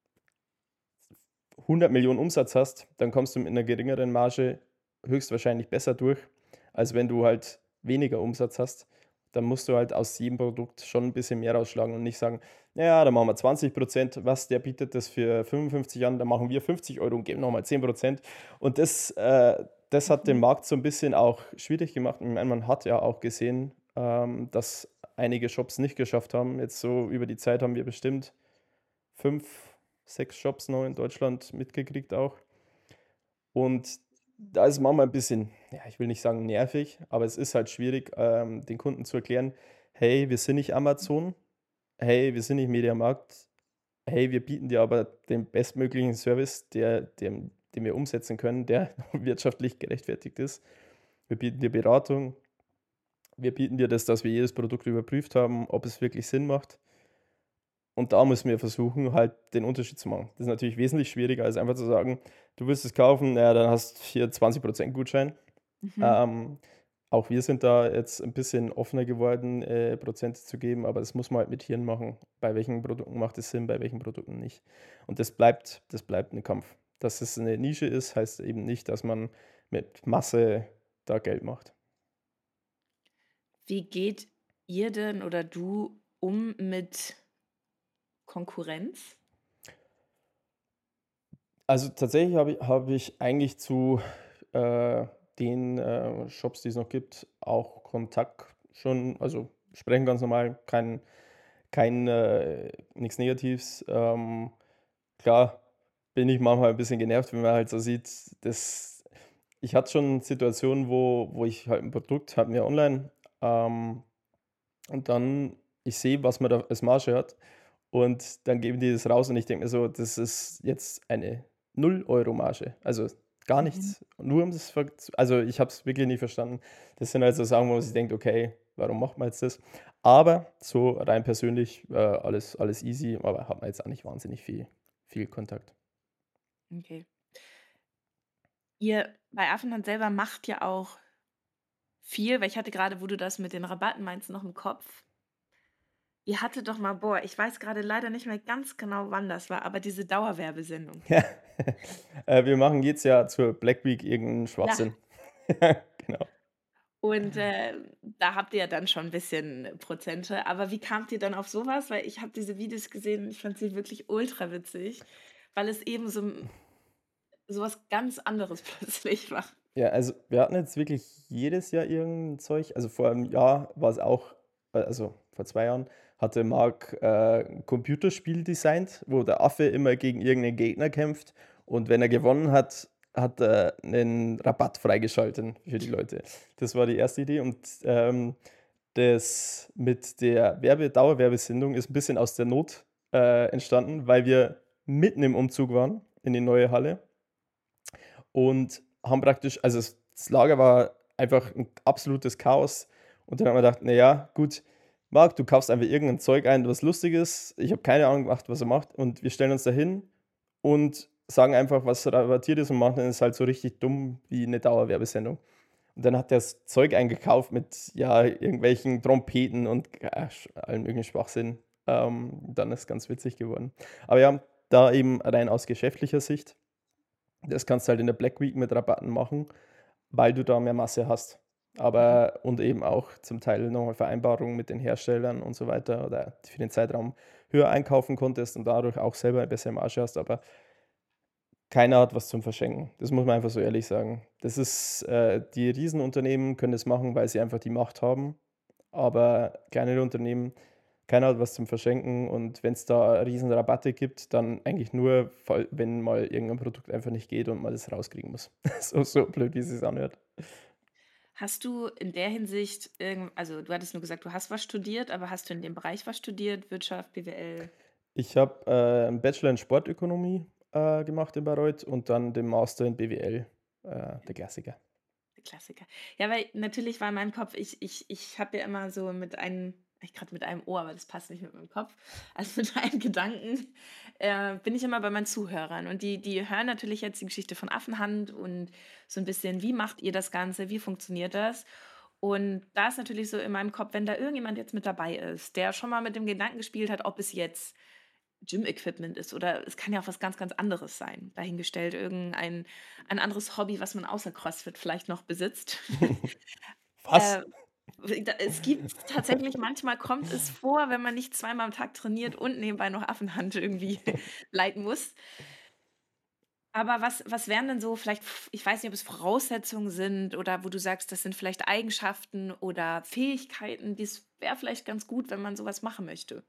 100 Millionen Umsatz hast, dann kommst du mit einer geringeren Marge höchstwahrscheinlich besser durch, als wenn du halt weniger Umsatz hast. Dann musst du halt aus jedem Produkt schon ein bisschen mehr rausschlagen und nicht sagen: „Ja, dann machen wir 20%, was, der bietet das für 55 an, dann machen wir 50 € und geben nochmal 10%.“ Und das hat den Mhm. Markt so ein bisschen auch schwierig gemacht. Ich meine, man hat ja auch gesehen, dass einige Shops nicht geschafft haben. Jetzt so über die Zeit haben wir bestimmt 5, 6 Shops noch in Deutschland mitgekriegt auch. Und da ist manchmal ein bisschen, ja, ich will nicht sagen nervig, aber es ist halt schwierig, den Kunden zu erklären: „Hey, wir sind nicht Amazon. Hey, wir sind nicht Mediamarkt. Hey, wir bieten dir aber den bestmöglichen Service, den wir umsetzen können, der wirtschaftlich gerechtfertigt ist. Wir bieten dir Beratung. Wir bieten dir das, dass wir jedes Produkt überprüft haben, ob es wirklich Sinn macht.“ Und da müssen wir versuchen, halt den Unterschied zu machen. Das ist natürlich wesentlich schwieriger, als einfach zu sagen: „Du willst es kaufen, ja, dann hast hier 20% Gutschein.“ Mhm. Ähm, Auch wir sind da jetzt ein bisschen offener geworden, Prozente zu geben, aber das muss man halt mit Hirn machen. Bei welchen Produkten macht es Sinn, bei welchen Produkten nicht. Und das bleibt ein Kampf. Dass es eine Nische ist, heißt eben nicht, dass man mit Masse da Geld macht. Wie geht ihr denn oder du um mit Konkurrenz? Also, tatsächlich habe ich eigentlich zu, den, Shops, die es noch gibt, auch Kontakt schon, also, sprechen ganz normal, nix Negatives. Klar bin ich manchmal ein bisschen genervt, wenn man halt so sieht, dass ich hatte schon Situationen, wo ich halt ein Produkt hatten wir online, ähm, und dann ich sehe, was man da als Marge hat und dann geben die das raus und ich denke mir so: „Das ist jetzt eine 0 € Marge.“ Also, gar Mhm. nichts. Nur um das also, ich habe es wirklich nicht verstanden. Das sind halt so Sachen, wo man sich denkt: „Okay, warum macht man jetzt das?“ Aber so rein persönlich, alles easy, aber hat man jetzt auch nicht wahnsinnig viel Kontakt. Okay. Ihr bei Affenhand selber macht ja auch viel, weil ich hatte gerade, wo du das mit den Rabatten meinst, noch im Kopf. Ihr hattet doch mal, boah, ich weiß gerade leider nicht mehr ganz genau, wann das war, aber diese Dauerwerbesendung. Ja. Wir machen jedes Jahr zur Black Week irgend 'n Ja, Schwachsinn. Genau. Und, da habt ihr ja dann schon ein bisschen Prozente. Aber wie kamt ihr dann auf sowas? Weil ich habe diese Videos gesehen und ich fand sie wirklich ultra witzig, weil es eben so was ganz anderes plötzlich war. Ja, also wir hatten jetzt wirklich jedes Jahr irgend Zeug. Also vor einem Jahr war es auch, also vor 2 Jahren hatte Marc, 'n Computerspiel designt, wo der Affe immer gegen irgendeinen Gegner kämpft und wenn er gewonnen hat, hat er 'nen Rabatt freigeschalten für die Leute. Das war die erste Idee und, das mit der Dauerwerbesendung ist ein bisschen aus der Not, entstanden, weil wir mitten im Umzug waren in die neue Halle und haben praktisch, also das Lager war einfach ein absolutes Chaos und dann haben wir gedacht: „Na ja, gut, Marc, du kaufst einfach irgendein Zeug ein, was lustig ist.“ Ich habe keine Ahnung gemacht, was er macht und wir stellen uns da hin und sagen einfach, was rabattiert ist und machen es halt so richtig dumm wie eine Dauerwerbesendung. Und dann hat der das Zeug eingekauft mit, ja, irgendwelchen Trompeten und, allem möglichen Schwachsinn. Dann ist ganz witzig geworden. Aber ja, da eben rein aus geschäftlicher Sicht, das kannst du halt in der Black Week mit Rabatten machen, weil du da mehr Masse hast. Mhm. Aber und eben auch zum Teil noch mal Vereinbarungen mit den Herstellern und so weiter oder für den Zeitraum höher einkaufen konntest und dadurch auch selber eine bessere Marge hast, aber keiner hat was zum Verschenken. Das muss man einfach so ehrlich sagen. Das ist die Riesenunternehmen können das machen, weil sie einfach die Macht haben, aber kleinere Unternehmen, keiner hat was zum Verschenken und wenn es da Riesenrabatte gibt, dann eigentlich nur, wenn mal irgendein Produkt einfach nicht geht und man das rauskriegen muss. So blöd, wie es sich anhört. Hast du in der Hinsicht also, du hattest nur gesagt, du hast was studiert, aber hast du in dem Bereich was studiert? Wirtschaft, BWL? Ich habe, 'n Bachelor in Sportökonomie, gemacht in Bayreuth und dann den Master in BWL, der Klassiker. Der Klassiker. Ja, weil natürlich war in meinem Kopf ich habe ja immer so mit einem ich grad mit einem Ohr, aber das passt nicht mit meinem Kopf. Also, mit einem Gedanken, bin ich immer bei meinen Zuhörern und die hören natürlich jetzt die Geschichte von Affenhand und so ein bisschen: „Wie macht ihr das Ganze? Wie funktioniert das?“ Und da ist natürlich so in meinem Kopf, wenn da irgendjemand jetzt mit dabei ist, der schon mal mit dem Gedanken gespielt hat, ob es jetzt Gym-Equipment ist oder es kann ja auch was ganz, ganz anderes sein. Dahingestellt irgendein ein anderes Hobby, was man außer CrossFit vielleicht noch besitzt. Was? Äh, es gibt tatsächlich manchmal kommt es vor, wenn man nicht zweimal am Tag trainiert und nebenbei noch Affenhand irgendwie leiten muss. Aber was wären denn so vielleicht ich weiß nicht, ob es Voraussetzungen sind oder wo du sagst, das sind vielleicht Eigenschaften oder Fähigkeiten, das wäre vielleicht ganz gut, wenn man so was machen möchte.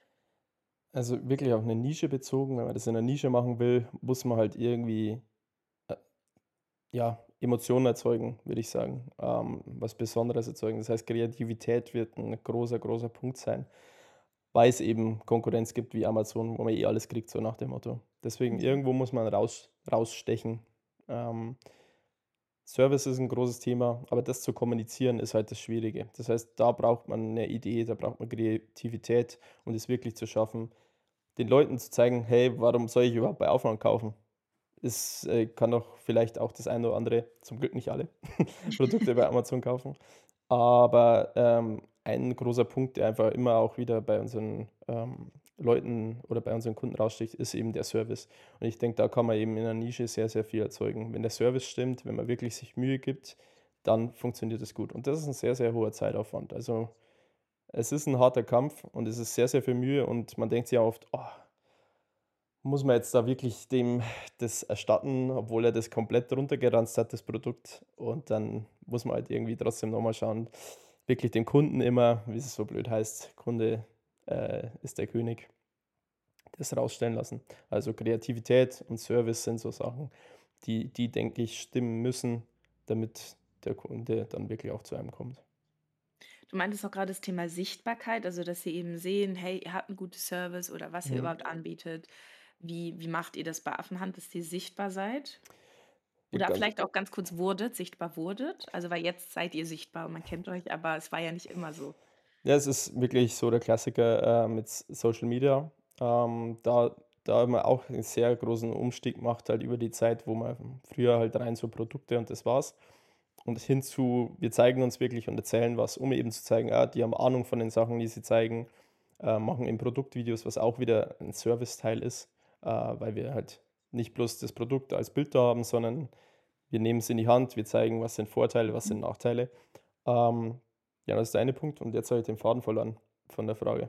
Also, wirklich auf 'ne Nische bezogen. Wenn man das in 'ner Nische machen will, muss man halt irgendwie, äh, ja, Emotionen erzeugen, würde ich sagen, was Besonderes erzeugen. Das heißt, Kreativität wird 'n großer, großer Punkt sein, weil es eben Konkurrenz gibt wie Amazon, wo man eh alles kriegt, so nach dem Motto. Deswegen Mhm. irgendwo muss man rausstechen. Ähm, Service ist 'n großes Thema, aber das zu kommunizieren ist halt das Schwierige. Das heißt, da braucht man 'ne Idee, da braucht man Kreativität, um es wirklich zu schaffen, den Leuten zu zeigen: „Hey, warum soll ich überhaupt bei Aufwand kaufen?“ Es, kann doch vielleicht auch das eine oder andere, zum Glück nicht alle, Produkte bei Amazon kaufen. Aber, ein großer Punkt, der einfach immer auch wieder bei unseren, Leuten oder bei unseren Kunden raussticht, ist eben der Service. Und ich denke, da kann man eben in der Nische sehr, sehr viel erzeugen. Wenn der Service stimmt, wenn man wirklich sich Mühe gibt, dann funktioniert es gut. Und das ist ein sehr, sehr hoher Zeitaufwand. Also, es ist ein harter Kampf und es ist sehr, sehr viel Mühe und man denkt sich ja oft: „Oh, muss man jetzt da wirklich dem das erstatten, obwohl er das komplett runtergeranzt hat, das Produkt?“ Und dann muss man halt irgendwie trotzdem noch mal schauen, wirklich dem Kunden immer, wie es so blöd heißt, Kunde, ist der König, das rausstellen lassen. Also, Kreativität und Service sind so Sachen, die, denke ich, stimmen müssen, damit der Kunde dann wirklich auch zu einem kommt. Du meintest auch gerade das Thema Sichtbarkeit, also, dass sie eben sehen: „Hey, ihr habt 'n gutes Service“ oder was ihr Mhm. überhaupt anbietet. Wie macht ihr das bei Affenhand, dass ihr sichtbar seid? Ja, Oder ganz vielleicht auch ganz kurz sichtbar wurdet? Also, weil jetzt seid ihr sichtbar und man kennt euch, aber es war ja nicht immer so. Ja, es ist wirklich so der Klassiker, mit Social Media. Da haben wir auch einen sehr großen Umstieg gemacht, halt über die Zeit, wo man früher halt rein so Produkte und das war's. Und hin zu, wir zeigen uns wirklich und erzählen was, um eben zu zeigen, die haben Ahnung von den Sachen, die sie zeigen, machen eben Produktvideos, was auch wieder ein Serviceteil ist, weil wir halt nicht bloß das Produkt als Bild da haben, sondern wir nehmen es in die Hand, wir zeigen, was sind Vorteile, was sind Nachteile. Ähm, ja, das ist der eine Punkt und jetzt habe ich den Faden verloren von der Frage.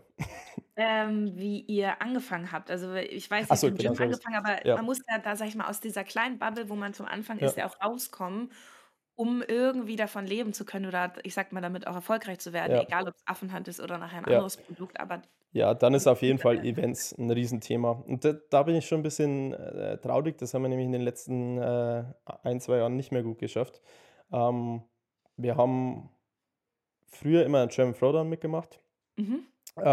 Wie ihr angefangen habt. Also, ich weiß, Ach ihr habt so, im genau Gym so was. angefangen, aber Ja, man muss ja da, sage ich mal, aus dieser kleinen Bubble, wo man zum Anfang ja, ist, ja auch rauskommen, um irgendwie davon leben zu können oder ich sage mal, damit auch erfolgreich zu werden, ja, egal ob's Affenhand ist oder nachher 'n ja. anderes Produkt, aber Ja, dann ist auf jeden Fall ja. Events 'n Riesenthema. Und da bin ich schon 'n bisschen, traurig. Das haben wir nämlich in den letzten, 1, 2 Jahren nicht mehr gut geschafft. Ähm, wir haben früher immer German Throwdown mitgemacht. Mhm,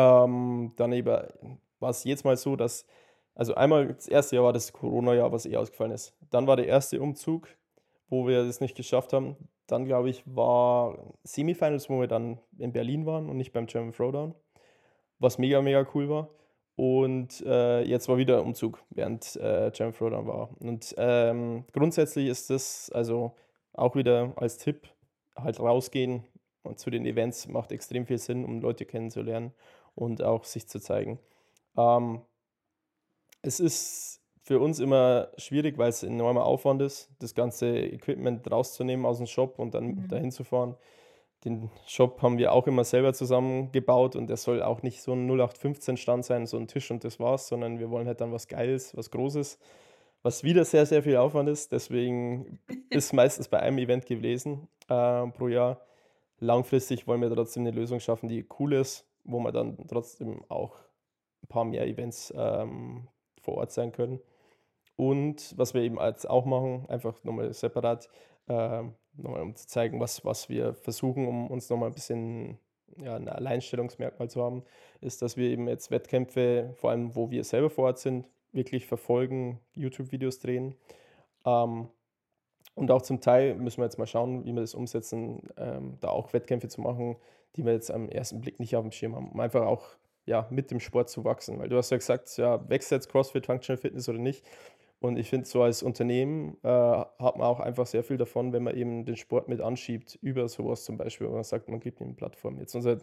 Dann eben war's jedes Mal so, dass also einmal das erste Jahr war das Corona-Jahr, was ausgefallen ist. Dann war der erste Umzug, wo wir das nicht geschafft haben. Dann, glaube ich, war Semifinals, wo wir dann in Berlin waren und nicht beim German Throwdown, was mega, mega cool war. Und, jetzt war wieder Umzug, während, German Throwdown war. Und, grundsätzlich ist das also auch wieder als Tipp halt rausgehen und zu den Events macht extrem viel Sinn, um Leute kennenzulernen und auch sich zu zeigen. Ähm, Es ist für uns immer schwierig, weil es 'n enormer Aufwand ist, das ganze Equipment rauszunehmen aus dem Shop und dann mhm. dahin zu fahren. Den Shop haben wir auch immer selber zusammengebaut und der soll auch nicht so 'n 08/15 Stand sein, so 'n Tisch und das war's, sondern wir wollen halt dann was Geiles, was Großes, was wieder sehr, sehr viel Aufwand ist. Deswegen ist meistens bei einem Event gewesen, pro Jahr. Langfristig wollen wir trotzdem 'ne Lösung schaffen, die cool ist, wo wir dann trotzdem auch 'n paar mehr Events, vor Ort sein können. Und was wir eben jetzt auch machen, einfach nochmal separat, noch um zu zeigen, was wir versuchen, um uns nochmal ein bisschen, ja, 'n Alleinstellungsmerkmal zu haben, ist, dass wir eben jetzt Wettkämpfe, vor allem wo wir selber vor Ort sind, wirklich verfolgen, YouTube-Videos drehen. Ähm, und auch zum Teil müssen wir jetzt mal schauen, wie wir das umsetzen, da auch Wettkämpfe zu machen, die wir jetzt am ersten Blick nicht auf dem Schirm haben, um einfach auch, ja, mit dem Sport zu wachsen. Weil du hast ja gesagt, ja, wächst jetzt CrossFit Functional Fitness oder nicht? Und ich finde, so als Unternehmen, hat man auch einfach sehr viel davon, wenn man eben den Sport mit anschiebt, über sowas zum Beispiel, wo man sagt, man gibt ihm 'ne Plattform. Jetzt unser,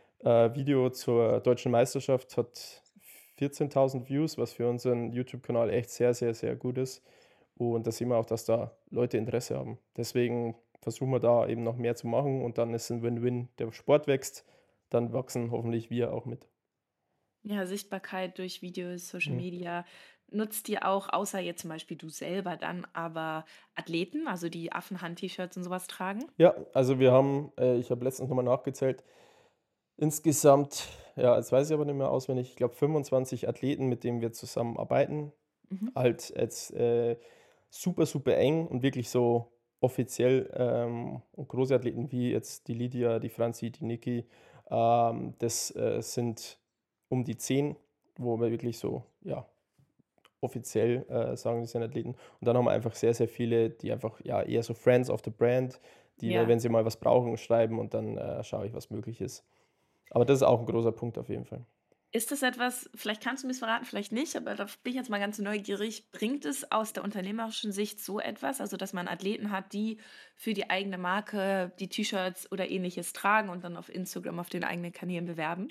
Video zur Deutschen Meisterschaft hat 14.000 Views, was für unseren YouTube-Kanal echt sehr, sehr, sehr gut ist. Und da sehen wir auch, dass da Leute Interesse haben. Deswegen versuchen wir da eben noch mehr zu machen und dann ist 'n Win-Win. Der Sport wächst, dann wachsen hoffentlich wir auch mit. Ja, Sichtbarkeit durch Videos, Social Mhm. Media. Nutzt ihr auch, außer jetzt zum Beispiel du selber dann, aber Athleten, also die Affenhand-T-Shirts und sowas tragen? Ja, also wir haben ich habe letztens noch mal nachgezählt, insgesamt, ja, jetzt weiß ich aber nicht mehr auswendig, ich glaube 25 Athleten, mit denen wir zusammenarbeiten. Mhm. Halt jetzt, super, super eng und wirklich so offiziell, und große Athleten wie jetzt die Lydia, die Franzi, die Niki, das, sind um die 10, wo wir wirklich so, ja, offiziell, sagen, die sind Athleten. Und dann haben wir einfach sehr, sehr viele, die einfach, ja, eher so Friends of the Brand, die mir, Ja. wenn sie mal was brauchen, schreiben und dann, schaue ich, was möglich ist. Aber das ist auch 'n großer Punkt auf jeden Fall. Ist das etwas, vielleicht kannst du mir's verraten, vielleicht nicht, aber da bin ich jetzt mal ganz neugierig. Bringt es aus der unternehmerischen Sicht so etwas, also, dass man Athleten hat, die für die eigene Marke die T-Shirts oder Ähnliches tragen und dann auf Instagram auf den eigenen Kanälen bewerben?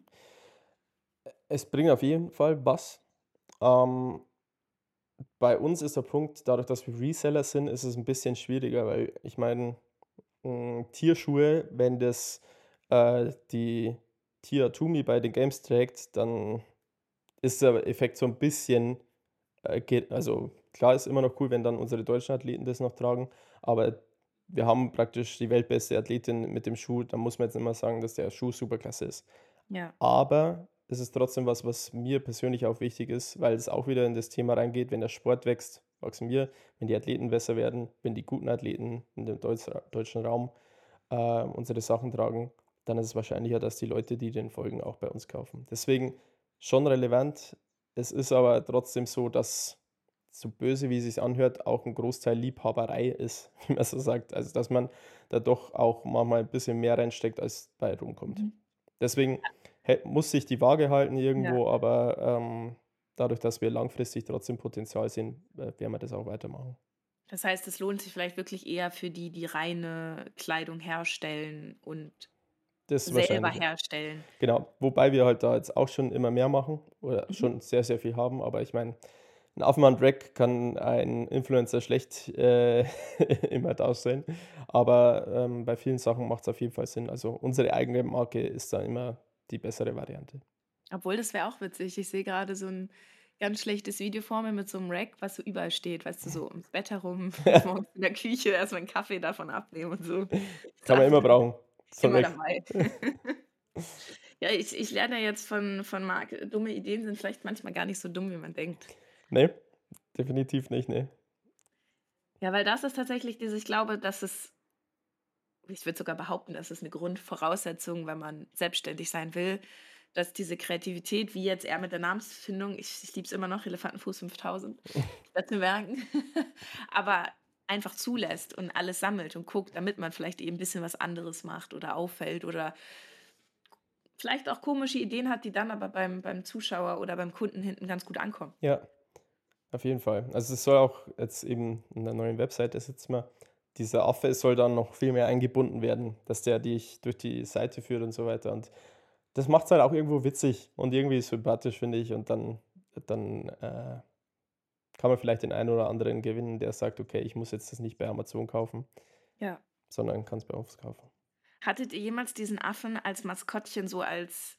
Es bringt auf jeden Fall was. Ähm, bei uns ist der Punkt, dadurch, dass wir Reseller sind, ist es 'n bisschen schwieriger, weil ich meine, Tierschuhe, wenn das, die Tia Tumi bei den Games trägt, dann ist der Effekt so 'n bisschen, geht also, klar ist immer noch cool, wenn dann unsere deutschen Athleten das noch tragen, aber wir haben praktisch die weltbeste Athletin mit dem Schuh, da muss man jetzt nicht mehr sagen, dass der Schuh superklasse ist. Ja. Aber es ist trotzdem was, was mir persönlich auch wichtig ist, weil es auch wieder in das Thema reingeht, wenn der Sport wächst, wachsen wir. Wenn die Athleten besser werden, wenn die guten Athleten in dem deutschen Raum, unsere Sachen tragen, dann ist es wahrscheinlicher, dass die Leute, die den folgen, auch bei uns kaufen. Deswegen schon relevant. Es ist aber trotzdem so, dass, so böse wie es sich anhört, auch ein Großteil Liebhaberei ist, wie man so sagt. Also, dass man da doch auch manchmal ein bisschen mehr reinsteckt, als bei rumkommt. Mhm. Deswegen muss sich die Waage halten Ja. irgendwo, aber, dadurch, dass wir langfristig trotzdem Potenzial sehen, werden wir das auch weitermachen. Das heißt, es lohnt sich vielleicht wirklich eher für die, die reine Kleidung herstellen und Das selber wahrscheinlich, ja. herstellen. Genau. Wobei wir halt da jetzt auch schon immer mehr machen oder Mhm. schon sehr, sehr viel haben, aber ich meine, 'n Affenhand-Rack kann ein Influencer schlecht, immer darstellen, aber, bei vielen Sachen macht es auf jeden Fall Sinn. Also, unsere eigene Marke ist da immer die bessere Variante. Obwohl, das wäre auch witzig. Ich sehe gerade so ein ganz schlechtes Video vor mir mit so einem Rack, was so überall steht, weißt du, so ums Bett herum, morgens in der Küche erst mal 'n Kaffee davon abnehmen und so. Kann man immer brauchen. Soll Immer weg. dabei. Ja, ich lerne ja jetzt von Marc, dumme Ideen sind vielleicht manchmal gar nicht so dumm, wie man denkt. Ne, definitiv nicht, ne. Ja, weil das ist tatsächlich ich glaube, ich würde sogar behaupten, das ist eine Grundvoraussetzung, wenn man selbstständig sein will, dass diese Kreativität, wie jetzt er mit der Namensfindung, ich liebe es immer noch, Elefantenfuß 5000, ich werde es mir merken, aber einfach zulässt und alles sammelt und guckt, damit man vielleicht eben 'n bisschen was anderes macht oder auffällt oder vielleicht auch komische Ideen hat, die dann aber beim Zuschauer oder beim Kunden hinten ganz gut ankommen. Ja, auf jeden Fall. Also, es soll auch jetzt eben in der neuen Webseite ist jetzt mal dieser Affe soll dann noch viel mehr eingebunden werden, dass der dich durch die Seite führt und so weiter. Und das macht's halt auch irgendwo witzig und irgendwie sympathisch, finde ich. Und dann kann man vielleicht den einen oder anderen gewinnen, der sagt: „Okay, ich muss jetzt das nicht bei Amazon kaufen, Ja. sondern kann es bei uns kaufen.“ Hattet ihr jemals diesen Affen als Maskottchen, so als,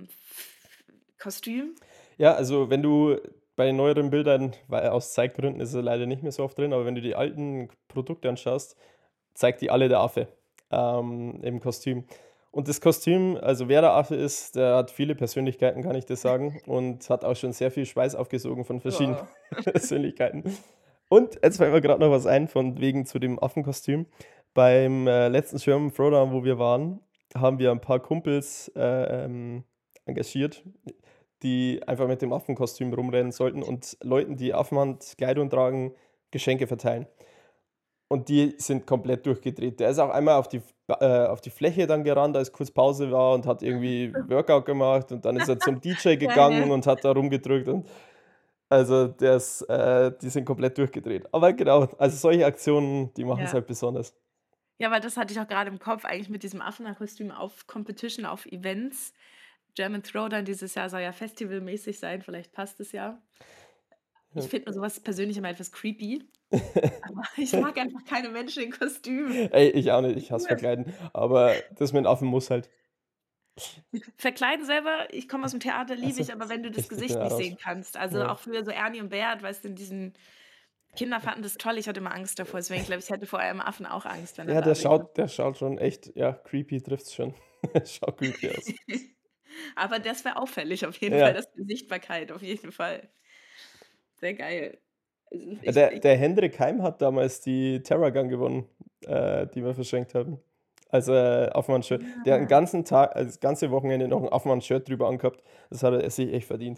Kostüm? Ja, also, wenn du bei den neueren Bildern, weil aus Zeitgründen ist er leider nicht mehr so oft drin, aber wenn du die alten Produkte anschaust, zeigt die alle der Affe, im Kostüm. Und das Kostüm, also wer der Affe ist, der hat viele Persönlichkeiten, kann ich dir sagen, und hat auch schon sehr viel Schweiß aufgesogen von verschiedenen Oh. Persönlichkeiten. Und jetzt fällt mir gerade noch was ein von wegen zu dem Affenkostüm. Beim, letzten German Throwdown, wo wir waren, haben wir ein paar Kumpels, engagiert, die einfach mit dem Affenkostüm rumrennen sollten und Leuten, die Affenhand-Kleidung tragen, Geschenke verteilen. Und die sind komplett durchgedreht. Der ist auch einmal auf die Fläche dann gerannt, als kurz Pause war und hat irgendwie Workout gemacht und dann ist er zum DJ Geil. gegangen und hat da rumgedrückt und also die sind komplett durchgedreht. Aber genau, also solche Aktionen, die machen's Ja. halt besonders. Ja, weil das hatte ich auch grade im Kopf eigentlich mit diesem Affenkostüm auf Competition, auf Events. German Throwdown dieses Jahr soll ja festivalmäßig sein, vielleicht passt es ja. Ich Ja. finde nur so was persönlich immer etwas creepy, aber ich mag einfach keine Menschen in Kostüm. Ey, ich auch nicht, ich hasse Verkleiden, aber das mit 'm Affen muss halt. Verkleiden selber, ich komme aus'm Theater, liebe Also, ich, aber wenn du das ich bin Gesicht nicht raus. sehen kannst. Also, Ja. auch früher so Ernie und Bert, weißt du, in diesen Kinder fanden das toll, ich hatte immer Angst davor. Deswegen glaube ich, hätte vor einem Affen auch Angst, wenn er Ja, da wäre. der schaut schon echt ja, creepy trifft's schon. Schaut creepy aus. Aber das wäre auffällig auf jeden Fall, Ja. das die Sichtbarkeit, auf jeden Fall. Sehr geil. Also, Ja, ich der Hendrik Heim hat damals die Terragun gewonnen, die wir verschenkt haben. Also, Affenmann-Shirt. Der hat 'n ja, ganzen Tag also, das ganze Wochenende noch 'n Affenmann-Shirt drüber angehabt. Das hat er sich echt verdient.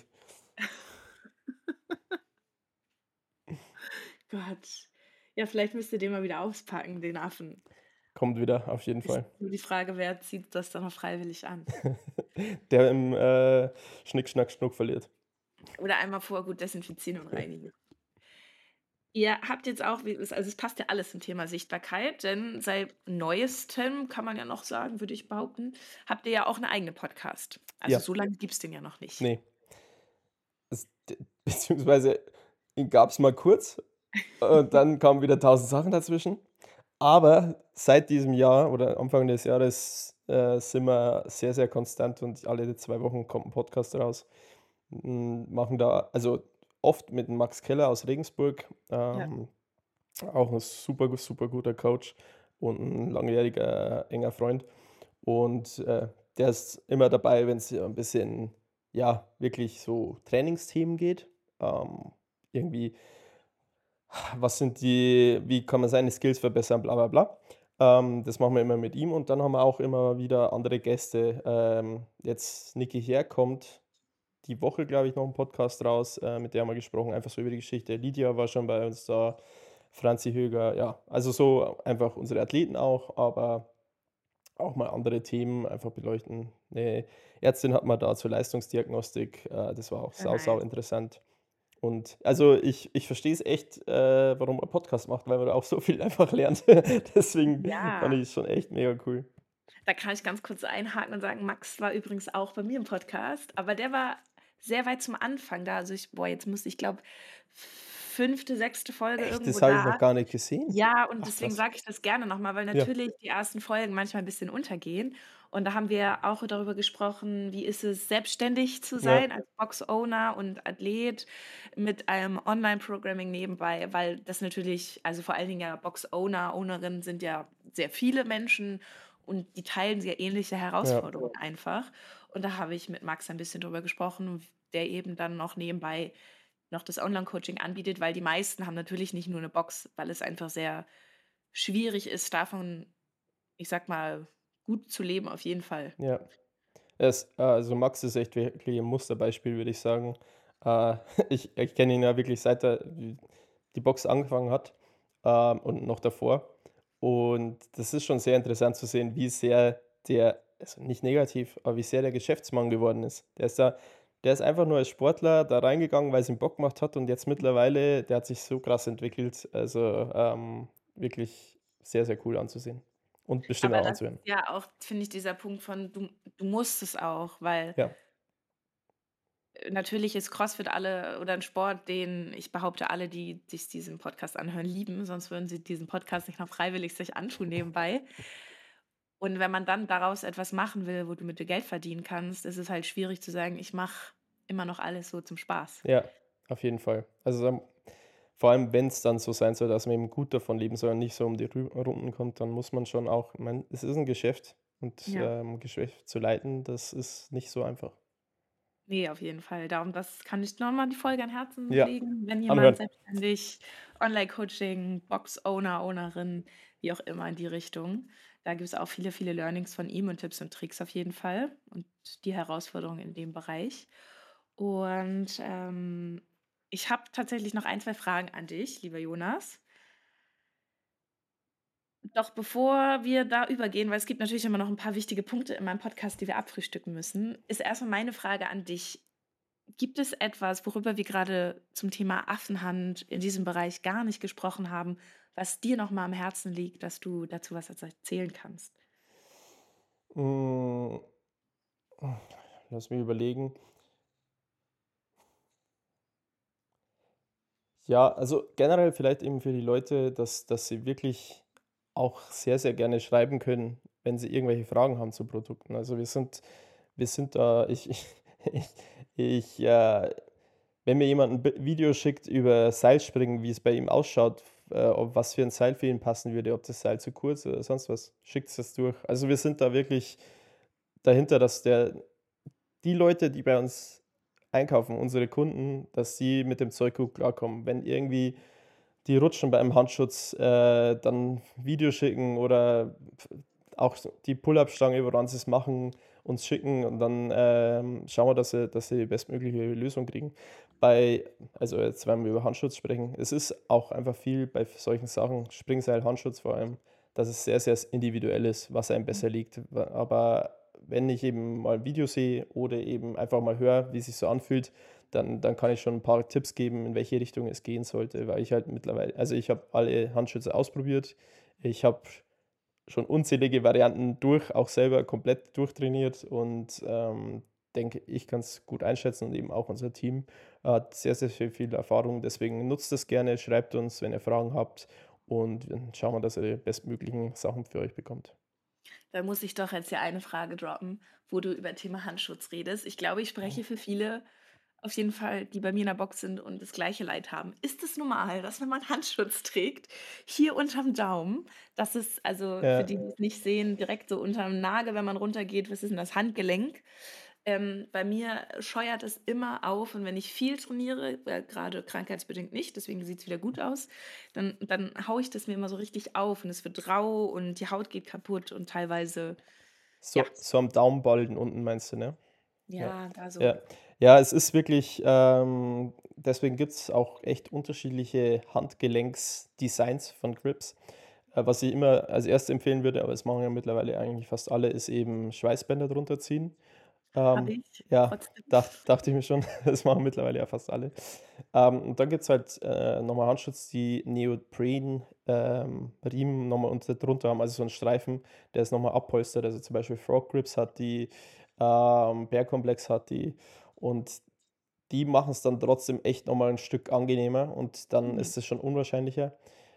Gott. Ja, vielleicht müsst ihr den mal wieder auspacken, den Affen. Kommt wieder, auf jeden Ist Fall. nur die Frage, wer zieht das dann noch freiwillig an? Der im, Schnick, Schnack, Schnuck verliert. Oder einmal vorher gut desinfizieren und reinigen. Ihr habt jetzt auch, es passt ja alles zum Thema Sichtbarkeit, denn seit Neuestem, kann man ja noch sagen, würde ich behaupten, habt ihr ja auch 'ne eigene Podcast. Also, Ja, so lange gibt's den ja noch nicht. ne. Es d beziehungsweise ihn gab's mal kurz und dann kamen wieder 1.000 Sachen dazwischen. Aber seit diesem Jahr oder Anfang des Jahres, sind wir sehr, sehr konstant und alle 2 Wochen kommt 'n Podcast raus. Machen da also oft mit dem Max Keller aus Regensburg, Ja, auch 'n super guter Coach und 'n langjähriger enger Freund. Und, der ist immer dabei, wenn's ja 'n bisschen, ja, wirklich so Trainingsthemen geht. Irgendwie wie kann man seine Skills verbessern, bla bla bla. Das machen wir immer mit ihm und dann haben wir auch immer wieder andere Gäste. Jetzt Niki Her kommt die Woche, glaube ich, noch 'n Podcast raus, mit der haben wir gesprochen, einfach so über die Geschichte. Lydia war schon bei uns da, Franzi Höger, ja. Also, so einfach unsere Athleten auch, aber auch mal andere Themen einfach beleuchten. 'Ne Ärztin hatten wir da zur Leistungsdiagnostik, das war auch sau nice. interessant. Und also, ich verstehe es echt, warum man Podcast macht, weil man da auch so viel einfach lernt. Deswegen fand Ja. ich es schon echt mega cool. Da kann ich ganz kurz einhaken und sagen, Max war übrigens auch bei mir im Podcast, aber der war sehr weit zum Anfang da. Also jetzt musste ich glaube, 5., 6. Folge Echt? irgendwo Das habe ich noch da. gar nicht gesehen? Ja, und Ach deswegen krass. sage ich das gerne noch mal, weil Ja, natürlich die ersten Folgen manchmal 'n bisschen untergehen. Und da haben wir auch darüber gesprochen, wie ist es, selbstständig zu ja, sein als Box-Owner und Athlet mit einem Online-Programming nebenbei, weil das natürlich also vor allen Dingen ja Box-Owner, Ownerinnen sind ja sehr viele Menschen und die teilen sehr ähnliche ja, Herausforderungen einfach. Und da habe ich mit Max ein bisschen drüber gesprochen, der eben dann noch nebenbei noch das Online-Coaching anbietet, weil die meisten haben natürlich nicht nur 'ne Box, weil es einfach sehr schwierig ist, davon, ich sage mal, gut zu leben auf jeden Fall. ja. Also Max ist echt wirklich ein Musterbeispiel, würde ich sagen. Äh, ich kenne ihn ja wirklich seit er die Box angefangen hat, und noch davor. Und das ist schon sehr interessant zu sehen, wie sehr der also nicht negativ, aber wie sehr der Geschäftsmann geworden ist. Der ist einfach nur als Sportler da reingegangen, weil es ihm Bock gemacht hat und jetzt mittlerweile der hat sich so krass entwickelt. Also, wirklich sehr, sehr cool anzusehen und bestimmt Aber auch das anzuhören. ist ja auch, finde ich, dieser Punkt von du musst es auch, weil, Ja, natürlich ist CrossFit alle oder 'n Sport, den ich behaupte, alle, die sich diesen Podcast anhören, lieben, sonst würden sie diesen Podcast nicht noch freiwillig sich antun nebenbei. Und wenn man dann daraus etwas machen will, wo du mit Geld verdienen kannst, ist es halt schwierig zu sagen: „Ich mache immer noch alles so zum Spaß.“ ja, auf jeden Fall. Also, vor allem, wenn es dann so sein soll, dass man eben gut davon leben soll und nicht so um die Runden kommt, dann muss man schon auch ich meine, es ist ein Geschäft und, Ja. Geschäft zu leiten, das ist nicht so einfach. Ne, auf jeden Fall. Darum das kann ich noch mal die Folge an Herzen Ja, legen, wenn jemand anhören. selbstständig Online-Coaching, Box-Owner, Ownerin, wie auch immer in die Richtung. Da gibt's auch viele, viele Learnings von ihm und Tipps und Tricks auf jeden Fall und die Herausforderungen in dem Bereich. Und, ich habe tatsächlich noch ein 2 Fragen an dich, lieber Jonas. Doch bevor wir da übergehen, weil es gibt natürlich immer noch ein paar wichtige Punkte in meinem Podcast, die wir abfrühstücken müssen, ist erst mal meine Frage an dich. Gibt es etwas, worüber wir gerade zum Thema Affenhand in diesem Bereich gar nicht gesprochen haben, was dir noch mal am Herzen liegt, dass du dazu was erzählen kannst? Hm, lass mich überlegen. Ja, also generell vielleicht eben für die Leute, dass sie wirklich auch sehr, sehr gerne schreiben können, wenn sie irgendwelche Fragen haben zu Produkten. Also, wir sind da ich ich, wenn mir jemand ein Video schickt über Seilspringen, wie es bei ihm ausschaut, ob was für ein Seil für ihn passen würde, ob das Seil zu kurz oder sonst was, schickt's das durch. Also, wir sind da wirklich dahinter, dass die Leute, die bei uns einkaufen, unsere Kunden, dass sie mit dem Zeug gut klarkommen. Wenn irgendwie die rutschen bei einem Handschutz, dann Video schicken oder auch so die Pull-up-Stange, woran sie es machen, uns schicken und dann, schauen wir, dass sie die bestmögliche Lösung kriegen. Also jetzt, wenn wir über Handschutz sprechen, es ist auch einfach viel bei solchen Sachen, Springseil, Handschutz vor allem, dass es sehr, sehr individuell ist, was einem besser liegt. Aber wenn ich eben mal 'n Video sehe oder eben einfach mal höre, wie es sich so anfühlt, dann kann ich schon ein paar Tipps geben, in welche Richtung es gehen sollte, weil ich halt mittlerweile also, ich habe alle Handschütze ausprobiert. Ich habe schon unzählige Varianten auch selber komplett durchtrainiert und, denke, ich kann es gut einschätzen und eben auch unser Team hat sehr, sehr viel Erfahrung. Deswegen nutzt es gerne, schreibt uns, wenn ihr Fragen habt und dann schauen wir, dass ihr die bestmöglichen Sachen für euch bekommt. Da muss ich doch jetzt ja eine Frage droppen, wo du über Thema Handschutz redest. Ich glaube, ich spreche für viele auf jeden Fall, die bei mir in der Box sind und das gleiche Leid haben. Ist es normal, dass wenn man Handschutz trägt, hier unterm Daumen, dass es also für Ja. die, die es nicht sehen, direkt so unterm Nagel, wenn man runtergeht, was ist denn das, Handgelenk? Bei mir scheuert es immer auf und wenn ich viel trainiere, grade krankheitsbedingt nicht, deswegen sieht's wieder gut aus, dann haue ich das mir immer so richtig auf und es wird rau und die Haut geht kaputt und teilweise ja, So am Daumenballen unten meinst du, ne? Ja. ja, da so. Ja. Ja, es ist wirklich deswegen gibt's auch echt unterschiedliche Handgelenksdesigns von Grips. Was ich immer als Erstes empfehlen würde, aber das machen ja mittlerweile eigentlich fast alle, ist eben Schweißbänder drunter ziehen. Habe Ähm, ich ja, trotzdem. dachte ich mir schon, das machen mittlerweile ja fast alle. Und dann gibt's halt, noch mal Handschutz, die Neopren, Riemen noch mal unter drunter haben, also so 'n Streifen, der ist noch mal abpolstert. Also, zum Beispiel Frog Grips hat die, Bear Complex hat die und die machen es dann trotzdem echt nochmal ein Stück angenehmer und dann Mhm. ist es schon unwahrscheinlicher.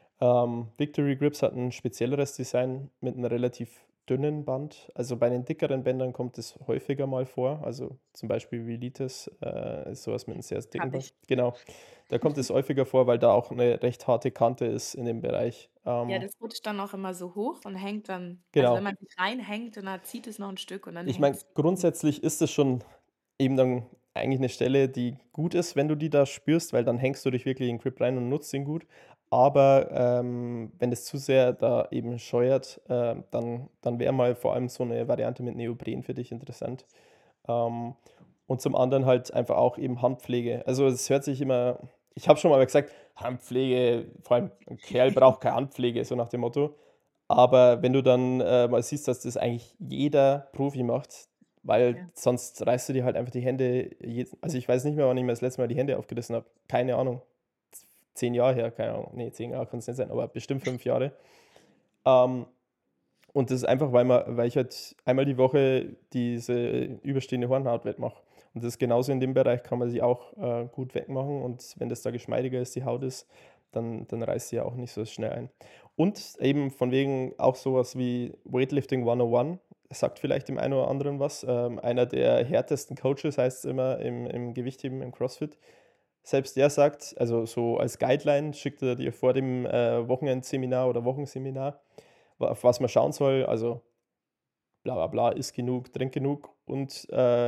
Victory Grips hat ein spezielleres Design mit einem relativ dünnen Band. Also, bei den dickeren Bändern kommt es häufiger mal vor. Also, zum Beispiel Velites, ist so mit einem sehr dicken Habe Band. ich. Genau, da kommt es häufiger vor, weil da auch eine recht harte Kante ist in dem Bereich. Ja, das rutscht dann auch immer so hoch und hängt dann, also, wenn Genau. man sich reinhängt und dann zieht es noch 'n Stück und dann Ich meine, hängt's. grundsätzlich ist es schon eben dann eigentlich eine Stelle, die gut ist, wenn du die da spürst, weil dann hängst du dich wirklich in den Grip rein und nutzt ihn gut. Aber, wenn es zu sehr da eben scheuert, dann wäre mal vor allem so eine Variante mit Neopren für dich interessant. Ähm, und zum anderen halt einfach auch eben Handpflege. Also, es hört sich immer, ich habe schon mal gesagt: „Handpflege, vor allem 'n Kerl braucht keine Handpflege“, so nach dem Motto. Aber wenn du dann, mal siehst, dass das eigentlich jeder Profi macht, weil Ja. sonst reißt du dir halt einfach die Hände, also, ich weiß nicht mehr, wann ich mir das letzte Mal die Hände aufgerissen habe. Keine Ahnung. 10 Jahre her, keine Ahnung. Ne, 10 Jahre kann's nicht sein, aber bestimmt 5 Jahre. Ähm, und das ist einfach, weil ich halt einmal die Woche diese überstehende Hornhaut wettmache. Und das ist genauso in dem Bereich, kann man sie auch, gut wegmachen, und wenn das da geschmeidiger ist, die Haut ist, dann reißt sie ja auch nicht so schnell ein. Und eben von wegen auch sowas wie Weightlifting 101, sagt vielleicht dem einen oder anderen was. Einer der härtesten Coaches, heißt es immer im Gewichtheben, im CrossFit. Selbst der sagt, also so als Guideline schickt er dir vor dem, Wochenendseminar oder Wochenseminar, auf was man schauen soll. Also bla bla bla, iss genug, trink genug und,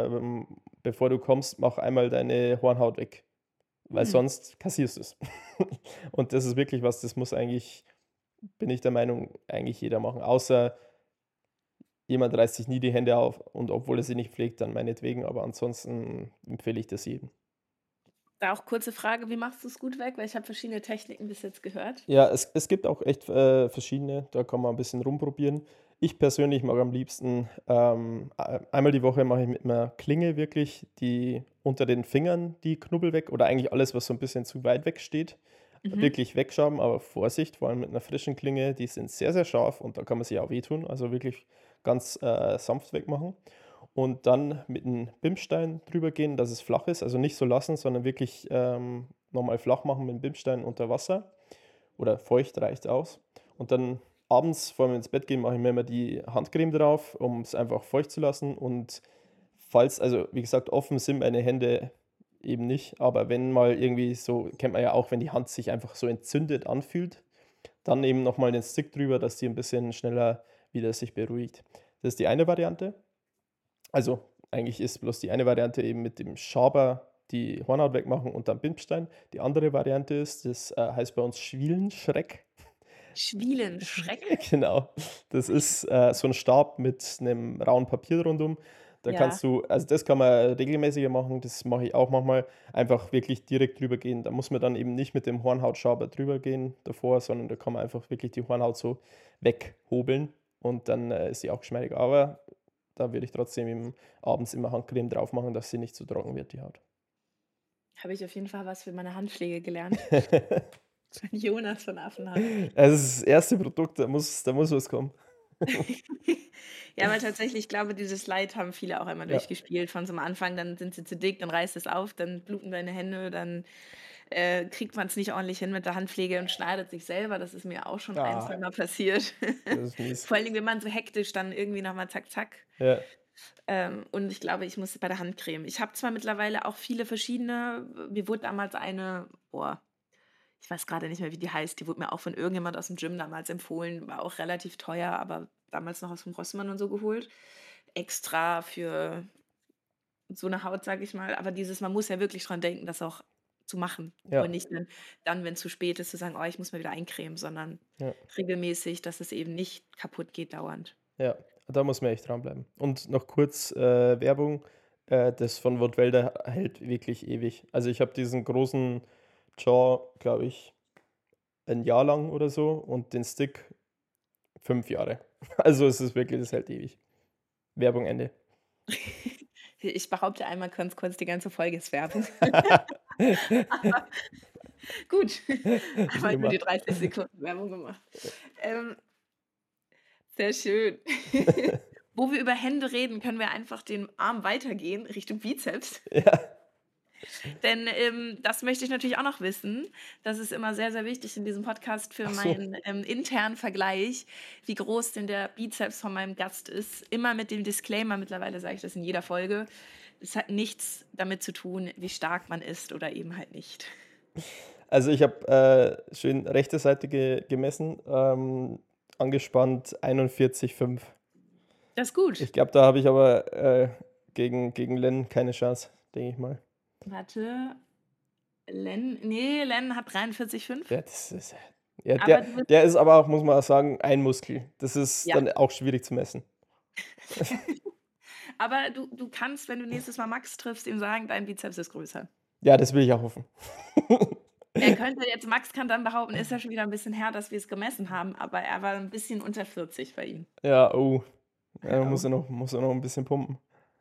bevor du kommst, mach einmal deine Hornhaut weg, weil Mhm. sonst kassierst du's. Und das ist wirklich was, das muss eigentlich, bin ich der Meinung, eigentlich jeder machen, außer jemand reißt sich nie die Hände auf, und obwohl er sie nicht pflegt, dann meinetwegen, aber ansonsten empfehle ich das jedem. Da auch kurze Frage, wie machst du's gut weg? Weil ich habe verschiedene Techniken bis jetzt gehört. Ja, es gibt auch echt, verschiedene, da kann man ein bisschen rumprobieren. Ich persönlich mag am liebsten, einmal die Woche mache ich mit einer Klinge wirklich die unter den Fingern die Knubbel weg, oder eigentlich alles, was so ein bisschen zu weit weg steht, Mhm. wirklich wegschaben, aber Vorsicht, vor allem mit einer frischen Klinge, die sind sehr, sehr scharf und da kann man sich auch wehtun, also wirklich ganz, sanft wegmachen. Und dann mit 'n Bimsstein drüber gehen, dass es flach ist, also nicht so lassen, sondern wirklich, noch mal flach machen mit dem Bimsstein unter Wasser, oder feucht reicht aus. Und dann abends vor dem ins Bett gehen mache ich mir immer die Handcreme drauf, um es einfach feucht zu lassen. Und falls, also wie gesagt, offen sind meine Hände eben nicht, aber wenn mal irgendwie so, kennt man ja auch, wenn die Hand sich einfach so entzündet anfühlt, dann eben noch mal den Stick drüber, dass die ein bisschen schneller wieder sich beruhigt. Das ist die eine Variante. Also, eigentlich ist bloß die eine Variante eben mit dem Schaber die Hornhaut wegmachen und dann Bimsstein. Die andere Variante ist, das, heißt bei uns Schwielenschreck. Schwielenschreck? Genau. Das ist, so 'n Stab mit 'nem rauen Papier rundum. Da Ja. kannst du, also, das kann man regelmäßiger machen, das mache ich auch manchmal, einfach wirklich direkt drüber gehen. Da muss man dann eben nicht mit dem Hornhautschaber drüber gehen davor, sondern da kann man einfach wirklich die Hornhaut so weghobeln und dann, ist sie auch geschmeidiger. Aber da würde ich trotzdem eben abends immer Handcreme drauf machen, dass sie nicht zu trocken wird, die Haut. Habe ich auf jeden Fall was für meine Handpflege gelernt. Von Jonas von Affenhand. Es ist das erste Produkt, da muss was kommen. Ja, aber tatsächlich, ich glaube, dieses Leid haben viele auch einmal Ja. durchgespielt von so am Anfang, dann sind sie zu dick, dann reißt es auf, dann bluten deine Hände, dann, kriegt man's nicht ordentlich hin mit der Handpflege und schneidet sich selber. Das ist mir auch schon ein Ah, zweimal passiert. das ist mies. Vor allen Dingen, wenn man so hektisch dann irgendwie noch mal zack, zack. Ja. Und ich glaube, ich muss bei der Handcreme, ich habe zwar mittlerweile auch viele verschiedene, mir wurde damals eine, boah, ich weiß grade nicht mehr, wie die heißt, die wurde mir auch von irgendjemand aus'm Gym damals empfohlen, war auch relativ teuer, aber damals noch aus'm Rossmann und so geholt. Extra für so 'ne Haut, sage ich mal. Aber dieses, man muss ja wirklich dran denken, das auch zu machen und Ja, nicht dann, wenn's zu spät ist, zu sagen: „Oh, ich muss mal wieder eincremen“, sondern ja, regelmäßig, dass es eben nicht kaputt geht dauernd. ja. Da muss man echt dranbleiben. Und noch kurz, Werbung, das von Wottwälder hält wirklich ewig. Also, ich habe diesen großen Jaw, glaube ich, ein Jahr lang oder so, und den Stick 5 Jahre. Also, es ist wirklich, das hält ewig. Werbung Ende. Ich behaupte einmal ganz kurz, die ganze Folge ist Werbung. Gut, Wie einmal nur die immer. 30 Sekunden Werbung gemacht. Ähm, sehr schön. Wo wir über Hände reden, können wir einfach den Arm weitergehen Richtung Bizeps. Ja. Denn das möchte ich natürlich auch noch wissen. Das ist immer sehr, sehr wichtig in diesem Podcast für Ach so. meinen internen Vergleich, wie groß denn der Bizeps von meinem Gast ist. Immer mit dem Disclaimer, mittlerweile sage ich das in jeder Folge. Es hat nichts damit zu tun, wie stark man ist oder eben halt nicht. Also ich habe schön rechte Seite gemessen, angespannt 41,5. Das ist gut. Ich glaube, da habe ich aber gegen Len keine Chance, denke ich mal. Warte. Len hat 43,5. Ja, das ist, ja, Aber du bist, der ist aber auch, muss man auch sagen, ein Muskel. Das ist ja. dann auch schwierig zu messen. Aber du kannst, wenn du nächstes Mal Max triffst, ihm sagen, dein Bizeps ist größer. Ja, das will ich auch hoffen. Max kann dann behaupten, ist ja schon wieder ein bisschen her, dass wir es gemessen haben, aber er war ein bisschen unter 40 bei ihm. Ja, oh. Ja, Oh. muss er noch ein bisschen pumpen.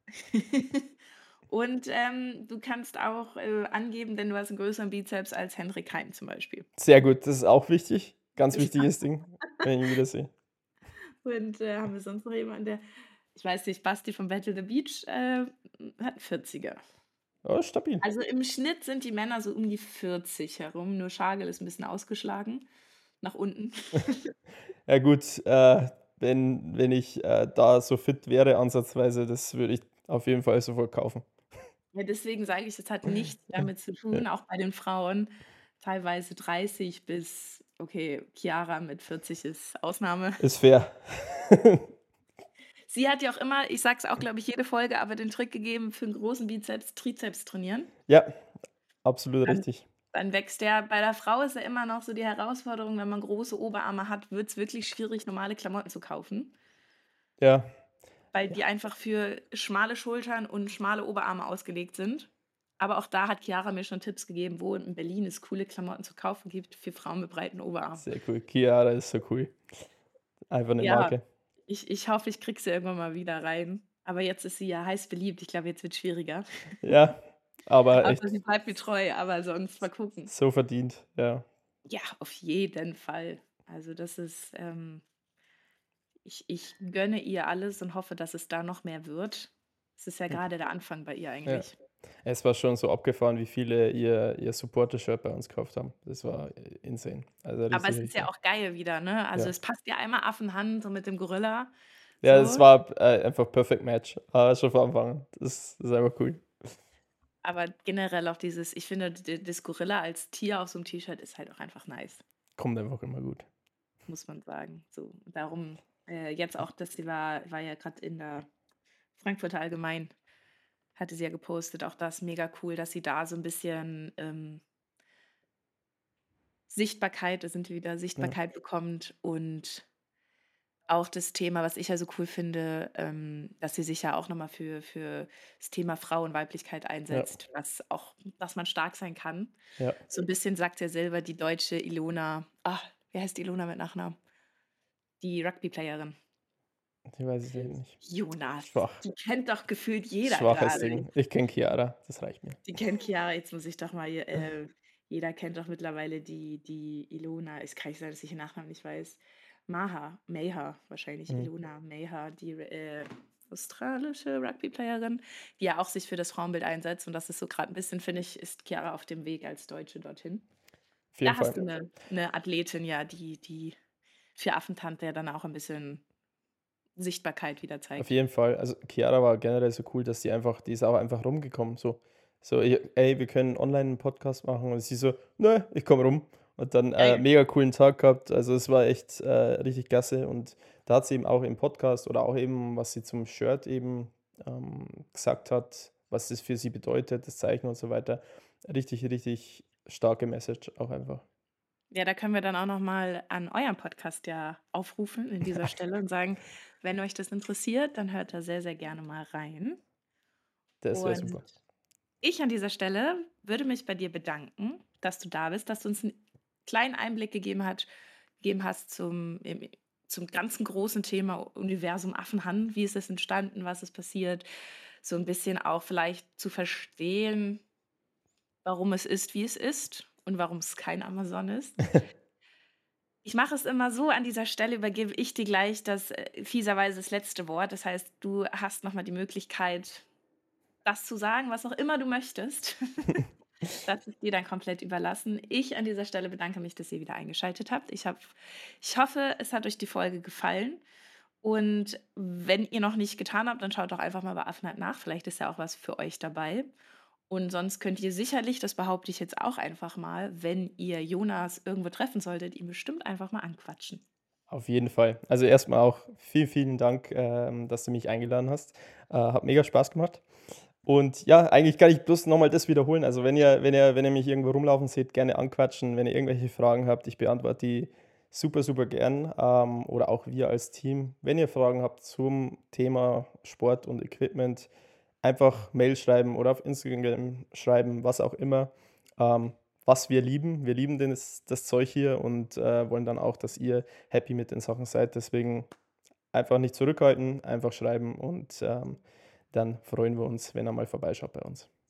Und du kannst auch angeben, denn du hast einen größeren Bizeps als Hendrik Heim zum Beispiel. Sehr gut, das ist auch wichtig. Ganz Ja. wichtiges Ding, wenn ich ihn wieder sehe. Und haben wir sonst noch jemanden, der, ich weiß nicht, Basti von Battle the Beach hat einen 40er. Oh, stabil. Also im Schnitt sind die Männer so um die 40 herum, nur Schagel ist ein bisschen ausgeschlagen nach unten. Ja gut, wenn ich da so fit wäre ansatzweise, das würde ich auf jeden Fall sofort kaufen. Ja, deswegen sage ich, es hat nichts damit zu Ja, tun, auch bei den Frauen, teilweise 30 bis, okay, Chiara mit 40 ist Ausnahme. ist fair. Sie hat ja auch immer, ich sage es auch, glaube ich, jede Folge, aber den Trick gegeben, für einen großen Bizeps Trizeps trainieren. Ja, absolut Dann richtig. dann wächst der. Bei der Frau ist ja immer noch so die Herausforderung, wenn man große Oberarme hat, wird es wirklich schwierig, normale Klamotten zu kaufen, Ja, weil die einfach für schmale Schultern und schmale Oberarme ausgelegt sind. Aber auch da hat Chiara mir schon Tipps gegeben, wo in Berlin es coole Klamotten zu kaufen gibt für Frauen mit breiten Oberarmen. sehr cool. Chiara ist so cool. Einfach eine Ja, Marke. ich hoffe, ich kriege sie irgendwann mal wieder rein. Aber jetzt ist sie ja heiß beliebt. Ich glaube, jetzt wird es schwieriger. Ja, aber echt Außer sie bleibt mir treu, aber sonst mal gucken. so verdient. Ja, Ja, auf jeden Fall. Also das ist, ich gönne ihr alles und hoffe, dass es da noch mehr wird. Es ist ja gerade der Anfang bei ihr ja. eigentlich. Es war schon so abgefahren, wie viele ihr Supporter-Shirt bei uns gekauft haben. Das war insane. Also Aber richtig, es ist ja richtig. auch geil wieder, ne? Also Ja. es passt ja einmal Affenhand, so mit dem Gorilla. Ja, es So. war einfach Perfect Match. Schon von Anfang an. Das ist einfach cool. Aber generell auch dieses, ich finde, das Gorilla als Tier auf so einem T-Shirt ist halt auch einfach nice, Kommt einfach immer gut. muss man sagen. So, darum, jetzt auch, dass sie war ja gerade in der Frankfurter Allgemein, hatte sie ja gepostet, auch das mega cool, dass sie da so ein bisschen Sichtbarkeit, da sind wir wieder, Ja, Sichtbarkeit bekommt und auch das Thema, was ich ja so cool finde, dass sie sich ja auch nochmal für das Thema Frau und Weiblichkeit ja, einsetzt, dass man stark sein kann. ja. So ein bisschen sagt sie ja selber die deutsche Ilona, wie heißt Ilona mit Nachnamen? Die Rugby-Playerin. Ich weiß es eben nicht. Jonas, Schwach. die kennt doch gefühlt jeder Schwaches gerade. Ding. Ich kenne Chiara, das reicht mir. Die kennt Chiara, jetzt muss ich doch mal, jeder kennt doch mittlerweile die Ilona. Es kann nicht sein, dass ich den Nachnamen nicht weiß. Mayha, wahrscheinlich Mhm. Ilona Mayha, die australische Rugby-Playerin, die ja auch sich für das Frauenbild einsetzt. Und das ist so gerade ein bisschen, finde ich, ist Chiara auf dem Weg als Deutsche dorthin. Auf jeden Da hast du Fall. eine Athletin, ja, die für Affentant, der dann auch ein bisschen Sichtbarkeit wieder Auf zeigt. jeden Fall. Also Chiara war generell so cool, dass die ist auch einfach rumgekommen. Ey, wir können online einen Podcast machen. Und sie so, ne, ich komme rum. Und dann Ja, ja. mega coolen Tag gehabt. Also es war echt richtig klasse. Und da hat sie eben auch im Podcast oder auch eben, was sie zum Shirt eben gesagt hat, was das für sie bedeutet, das Zeichen und so weiter. Richtig, richtig starke Message auch einfach. Ja, da können wir dann auch noch mal an euren Podcast ja aufrufen in dieser Stelle und sagen, wenn euch das interessiert, dann hört da sehr, sehr gerne mal rein. Das wäre Und super. ich an dieser Stelle würde mich bei dir bedanken, dass du da bist, dass du uns einen kleinen Einblick gegeben hast zum ganzen großen Thema Universum Affenhand. Wie ist es entstanden? Was ist passiert? So ein bisschen auch vielleicht zu verstehen, warum es ist, wie es ist und warum es kein Amazon ist. Ich mache es immer so, an dieser Stelle übergebe ich dir gleich fieserweise das letzte Wort. Das heißt, du hast noch mal die Möglichkeit, das zu sagen, was auch immer du möchtest. Das ist dir dann komplett überlassen. Ich an dieser Stelle bedanke mich, dass ihr wieder eingeschaltet habt. Ich hoffe, es hat euch die Folge gefallen. Und wenn ihr noch nicht getan habt, dann schaut doch einfach mal bei Afnat nach. Vielleicht ist ja auch was für euch dabei. Und sonst könnt ihr sicherlich, das behaupte ich jetzt auch einfach mal, wenn ihr Jonas irgendwo treffen solltet, ihn bestimmt einfach mal anquatschen. Auf jeden Fall. Also erstmal auch vielen Dank, dass du mich eingeladen hast. Hat mega Spaß gemacht. Und ja, eigentlich kann ich bloß nochmal das wiederholen. Also wenn ihr mich irgendwo rumlaufen seht, gerne anquatschen. Wenn ihr irgendwelche Fragen habt, ich beantworte die super gern. Oder auch wir als Team. Wenn ihr Fragen habt zum Thema Sport und Equipment, einfach Mail schreiben oder auf Instagram schreiben, was auch immer. Ähm, Was wir lieben. Wir lieben das Zeug hier und wollen dann auch, dass ihr happy mit den Sachen seid. Deswegen einfach nicht zurückhalten, einfach schreiben und dann freuen wir uns, wenn er mal vorbeischaut bei uns.